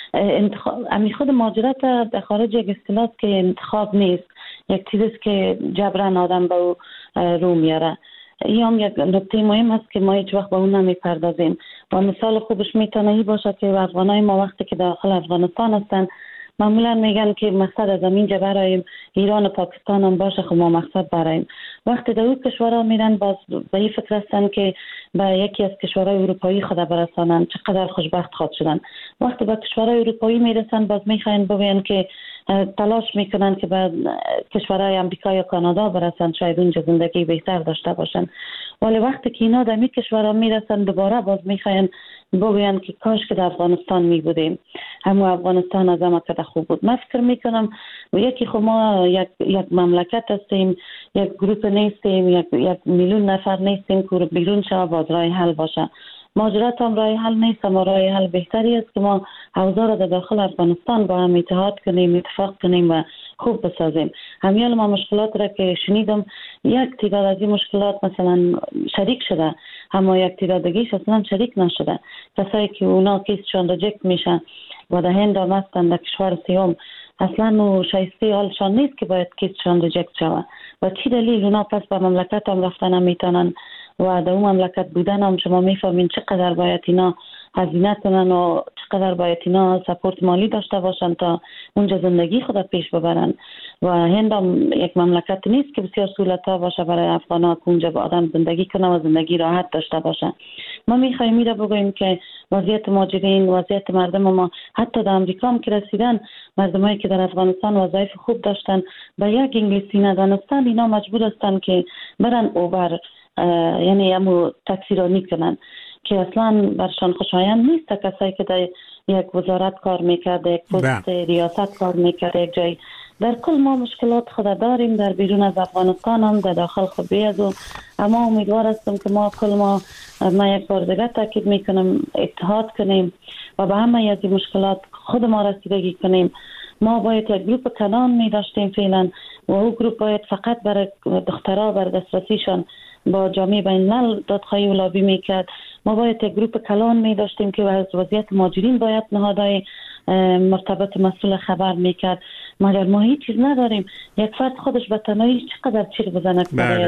انتخاب امی خود مهاجرت در خارج یک اصطلاح که انتخاب نیست، یک چیزی است که جبران آدم به او رو میاره. این هم یک نکته مهم است که ما هیچ وقت به اون نمیپردازیم و مثال خوبش میتونه این باشه که افغانای ما وقتی که داخل افغانستان هستن معمولا میگن که مقصد از اینجا برایم ایران و پاکستان هم باشه، خب ما مقصد برایم. وقتی در اون کشورها میرن باز به این فکر هستن که به یکی از کشورهای اروپایی خود برسانن، چقدر خوشبخت خود شدن. وقتی به کشورهای اروپایی میرسن باز میخواین بگن که تلاش میکنن که به کشورهای امریکا یا کانادا برسن، شاید اونجا زندگی بهتر داشته باشن. ولی وقتی که اینا در می کشورها میرسن دوباره باز میخواین بگوین که کاش که در افغانستان می بودیم، همون افغانستان از همه که خوب بود. من فکر میکنم یکی خب ما یک, یک مملکت هستیم، یک گروپ نیستیم، یک, یک میلیون نفر نیستیم که بیرون شما باز راه حل باشه. مهاجرت هم راه حل نیست، اما راه حل بهتری است که ما اوضاع را در داخل افغانستان با هم اتحاد کنیم، اتفاق کنیم و خوب بسازیم. همیال ما مشکلات را که شنیدم یک تعداد از این مشکلات مثلا شریک شده، اما یک تعداد دیگه‌اش اصلا شریک نشده. کسایی که اونا کیسشون ریجکت میشن و در هند هم هستن در کشور سیوم اصلا و شایسته حالشان نیست که باید کیسشون ریجکت شود و چی دلیل اونا پس به مملکت هم رفتن نمیتونن و در اون مملکت بودن هم شما میفهمین چقدر باید اینا هزینه کنن و چقدر باید اینا سپورت مالی داشته باشن تا اونجا زندگی خود پیش ببرن. و هند هم یک مملکت نیست که بسیار سهولت‌ها باشه برای افغان‌ها که اونجا با آدم زندگی کنه و زندگی راحت داشته باشه. ما میخوایم میره بگوییم که وضعیت مهاجرین، وضعیت مردم ما حتی در امریکا هم که رسیدن، مردمایی که در افغانستان وظایف خوب داشتن با یک انگلیسی ندانستن اینا مجبور هستن که برن اوبر یعنی امو تکثیرانی کنن که اصلا برشان خوشایند نیست. کسایی که در یک وزارت کار میکرد، یک پست ریاست کار میکرد یک جای. در کل ما مشکلات خود داریم در بیرون از افغانستان هم، در داخل خود بیاد و اما امیدوار هستم که ما کل ما ما یک بار دیگر تاکید میکنم اتحاد کنیم و به همه از این مشکلات خود ما رسیدگی کنیم. ما باید یک گروپ کلان می داشتیم فعلا و او گروپ باید فقط برای دخترها بر دسترسیشان با جامعه بین الملل دادخواهی و لابی میکرد. ما باید یک گروپ کلان می داشتیم که از وضعیت مهاجرین باید نهادهای مرتبط مسئول خبر میکرد، مگر ما هیچ چیز نداریم. یک فرد خودش به تنهایی چقدر چیز بزنه.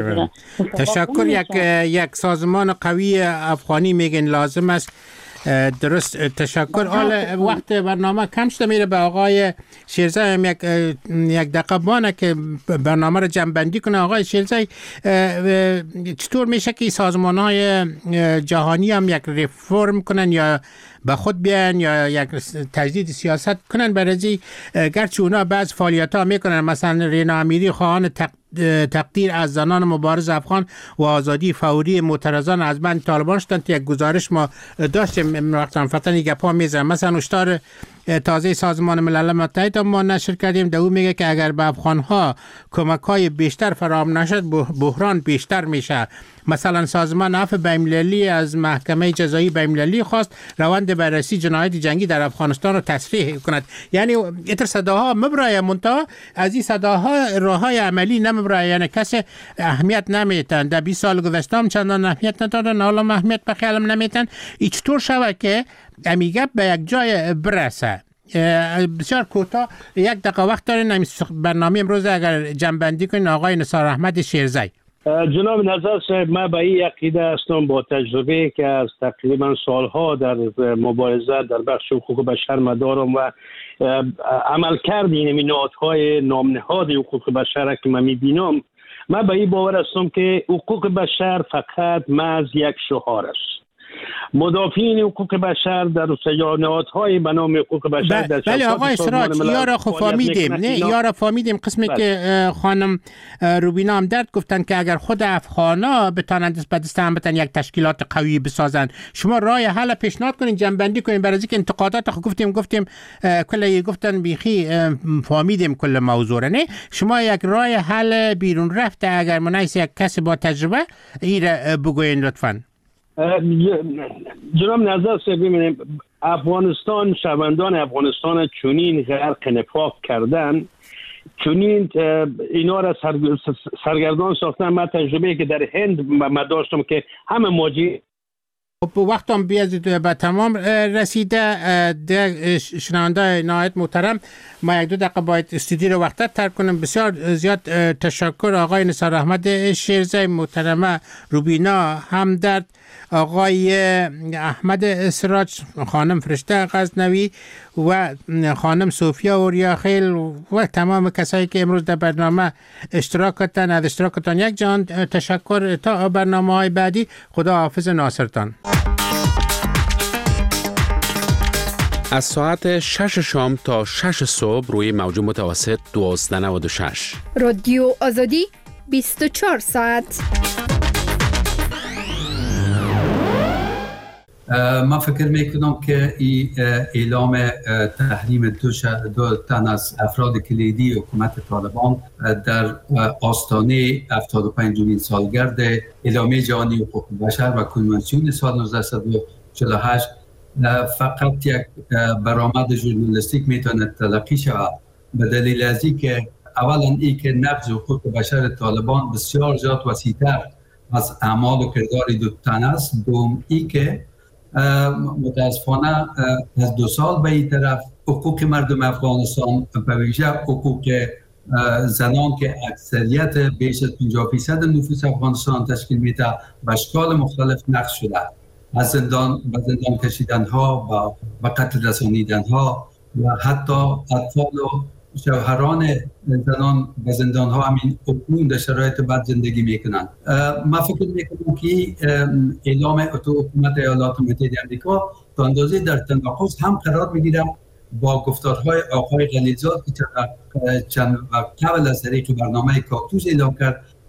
تشکر. یک یک سازمان قوی افغانی میگن لازم است. درست، تشکر. حال وقت برنامه کم شده میره. به آقای شیرزی هم یک یک دقیقه بانه که برنامه رو جمع بندی کنه. آقای شیرزی، چطور میشه که سازمان های جهانی هم یک ریفورم کنن یا به خود بیان یا یک تجدید سیاست کنن؟ برای گرچه اونا بعض فعالیت ها میکنن، مثلا رینا امیری خواهان تق تقدیر از زنان مبارز افغان و آزادی فوری معترضان از بند طالبان شدند. یک گزارش ما داشتیم وقتا فتن گپا میزنم. مثلا هشدار تازه سازمان ملل متحد ما نشر کردیم، در او میگه که اگر به افغانها کمک‌های بیشتر فراهم نشد بحران بیشتر میشه. مثلا سازمان عفو بین‌المللی از محکمه جزایی بین‌المللی خواست روند بررسی جنایت جنگی در افغانستان رو تصریح کند. یعنی اتر صداها مبرای منتها از این صداها راههای عملی نمبرای، یعنی کسی اهمیت نمیتن. در بیست سال گذشته هم چندان اهمیت ندادن، حالا اهمیت به خیالم نمیتن. این چطور شود که امیگه به یک جای برسه؟ بسیار کوتاه یک دقیقه وقت دارین برنامه امروز اگر جنبندی کنین. آقای نثار احمد شیرزی. جناب نظر صاحب، من به این عقیده هستم با تجربه که از تقریبا سالها در مبارزه در بخش حقوق بشر مدارم و عملکرد این نهادهای نامنهاد حقوق بشر که من میبینم، من به این باور هستم که حقوق بشر فقط محض یک شعار است. مدافعین حقوق بشر در نهادهای به نام حقوق بشر در بله آقای سراج، یارا خو فهمیدیم، نه یارا فهمیدیم قسمی بله. که خانم روبینا هم درد گفتن که اگر خود افغانا بتانند دست به دست هم بتن یک تشکیلات قوی بسازن، شما راه حل پیشنهاد کنین، جنبندی کنین. برای اینکه انتقادات خو گفتیم گفتیم کلی گفتن بیخی فهمیدیم کل موضوع را، نه شما یک راه حل بیرون رفته اگر منایس یک کسی با تجربه ایره بگوین لطفاً. جناب نظر صاحب، ببینیم افغانستان، شهروندان افغانستان چنین غرق نفاق کردن، چنین اینا را سرگردان ساختن. من تجربه که در هند ما داشتم که همه ماجی خب وقتم بیازید به تمام رسیده. ده شنونده نهایت محترم، ما یک دو دقیقه باید استودیو رو وقت ترک کنم. بسیار زیاد تشکر آقای نثار احمد شیرزی، محترمه روبینا همدرد، آقای احمد اسراج، خانم فرشته غزنوی و خانم صوفیا اوریاخیل و تمام کسایی که امروز در برنامه اشتراک کردن. از اشتراکتان یک جان تشکر. تا برنامه های بعدی، خدا حافظ ناصرتان. از ساعت شش شام تا شش صبح روی موج متوسط دوازده نود و شش رادیو آزادی بیست و چهار ساعت. من فکر میکنم که این اعلام تحریم دو, دو تن از افراد کلیدی حکومت طالبان در آستانه هفتاد و پنجمین سالگرد اعلامیه جهانی حقوق بشر و کنوانسیون سال نوزده و چهل و هشت فقط یک برآمد ژورنالیستیک میتونه تلقی شود، به دلیل از اینکه اولا ای که نقض حقوق بشر طالبان بسیار زیاد وسیع‌تر از اعمال و کردار دو تن است. دوم ای که متاسفانه از دو سال به این طرف حقوق مردم افغانستان، به ویژه حقوق زنان که اکثریت بیش از پنجاه درصد نفوس افغانستان تشکیل میده، به اشکال مختلف نقض شده. از زندان به زندان کشیدن ها و به قتل رسانیدن ها و حتی اطفال و شوهران زنان به زندان ها همین اکنون در شرایط بد زندگی میکنند. من فکر میکنم که اعلام حکومت ایالات متحده آمریکا تا اندازه در تناقض هم قرار میگیره با گفتارهای آقای غلیظات که چند وقت قبل از طریق برنامه کاکتوس اعلام کرد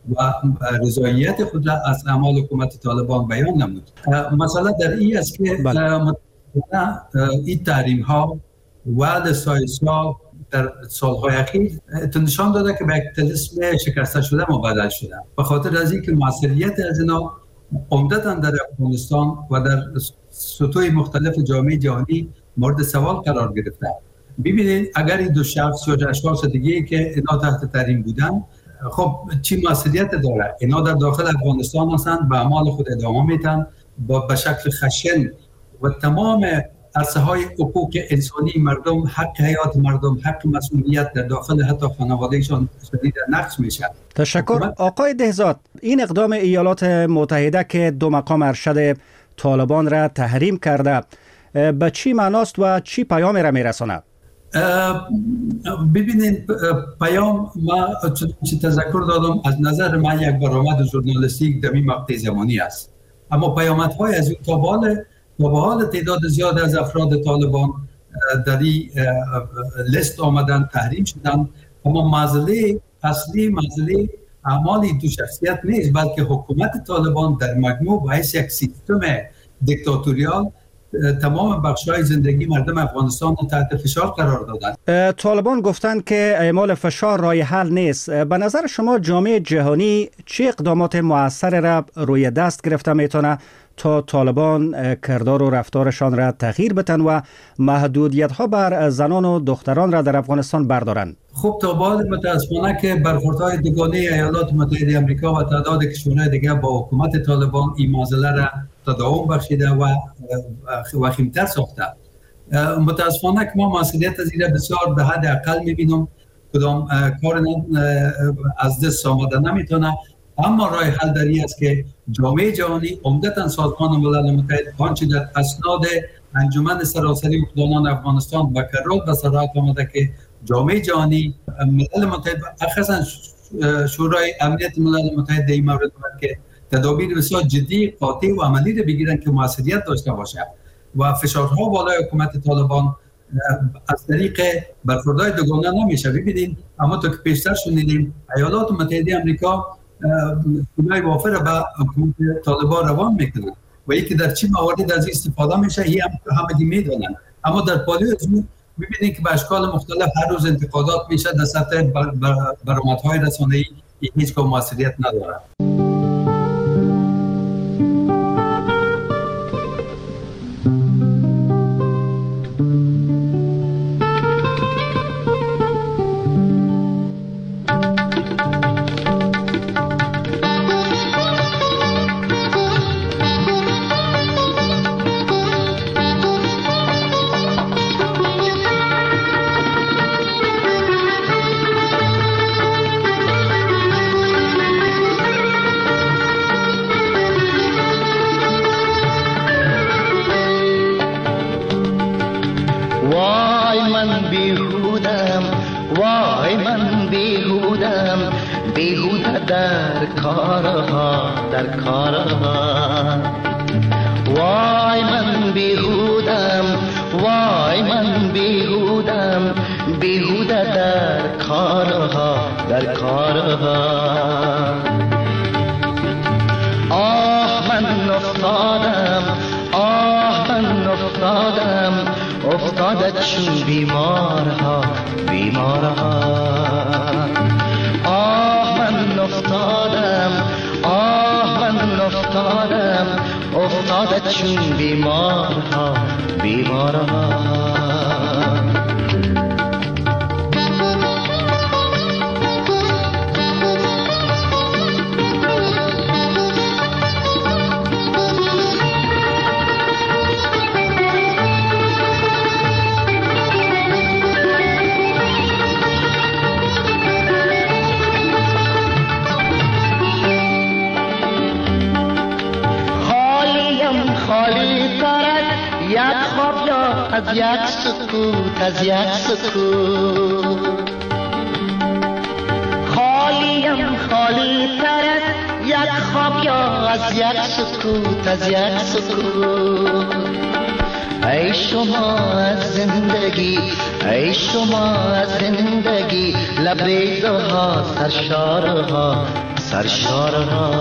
و رضایت خود را از اعمال حکومت طالبان بیان نمود. مسئله در این است که این تحریم ها و سایسا در سالهای اخیر نشان داده که به یک طلسم شکسته شده مبدل شده، به خاطر از اینکه موثریت از اینا عمدتاً در افغانستان و در سطوح مختلف جامعه جهانی مورد سوال قرار گرفته. ببینید اگر این دو شخص یا اشخاص دیگه که اینا تحت تحریم بودن، خب چی موثریت داره؟ اینا در داخل افغانستان هستند، به اعمال خود ادامه میدن با به شکل خشن و تمام عرصه های حقوق انسانی مردم، حق حیات مردم، حق مسئولیت در داخل حتی خانوادهشان شدید نقض میشه. تشکر آقای دهزاد. این اقدام ایالات متحده که دو مقام ارشد طالبان را تحریم کرده به چی معناست و چی پیام را میرساند؟ ببینید پیام ما چه تذکر دادم از نظر من یک برآمد ژورنالیستیک در این مقطع زمانی است، اما پیامدهای از این تا به حال تعداد زیاد از افراد طالبان در این لیست آمدن، تحریم شدن، اما مسئله اصلی مسئله اعمال این دو شخصیت نیست، بلکه حکومت طالبان در مجموع باعث یک سیستم دیکتاتوریال تمام بخش‌های زندگی مردم افغانستان تحت فشار قرار دادند. طالبان گفتند که اعمال فشار راه حل نیست. به نظر شما جامعه جهانی چه اقدامات مؤثر را روی دست گرفته میتونه تا طالبان کردار و رفتارشان را تغییر بدن و محدودیت‌ها بر زنان و دختران را در افغانستان بردارند؟ خب تا بعد متاسفانه که برخوردهای دوگانه ایالات متحده آمریکا و تعداد کشورهای دیگه با حکومت طالبان این معضله را تداوم بخشیده و وخیم‌تر ساخته. متاسفانه که ما مسئولیت از این بسیار به حد اقل می‌بینم، کدام کار از دست آمده نمیتونه، اما راه حل در این است که جامعه جهانی عمدتاً سازمان ملل متحد آنچه در اسناد انجمن سراسری حقوقدانان افغانستان با کرات به صراحت آمده که جامعه جهانی ملل متحد اخصاً شورای امنیت ملل متحد این مورد که تدابیر بسیار جدی، قاطع و عملی را بگیرن که موثریت داشته باشه و فشارها بالای حکومت طالبان از طریق برخوردهای دوگانه نمیشه. ببینید اما تو که پیشتر شنیدیم ایالات متحده آمریکا حمایت وافر به حکومت طالبان روان میکنن و یکی در چه مواردی از این استفاده میشه هی هم همگی میدونن، اما در پالی از میبینید که به اشکال مختلف هر روز انتقادات میشه در سطح برآمدهای رسانه‌ای هیچ گونه موثریت نداره. از یک سکوت خالیم خالی تر از یک خواب یا از یک سکوت از یک سکوت ای شما از زندگی ای شما از زندگی لبریزها سرشارها سرشارها.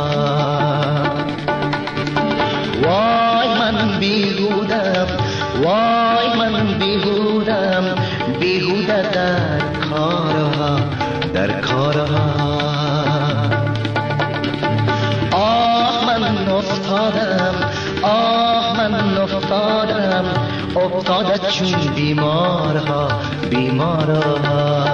وای من بیهودم، وای من بیهودم، بیهوده در کارها، در کارها. آه من افتادم، آه من افتادم، افتاده چون بیمارها، بیمارها.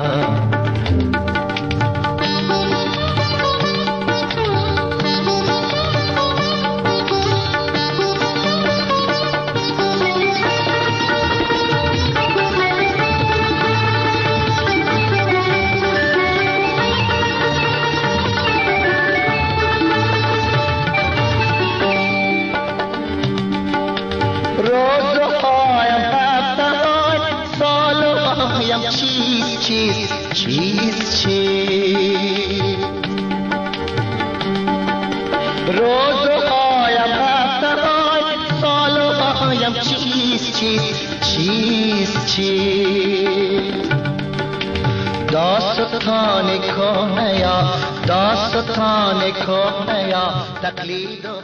چیز چیز چیز چیز روزهایم هفته‌های سالهایم چیز چیز چیز چیز داستان کهنه یا داستان کهنه یا تقلید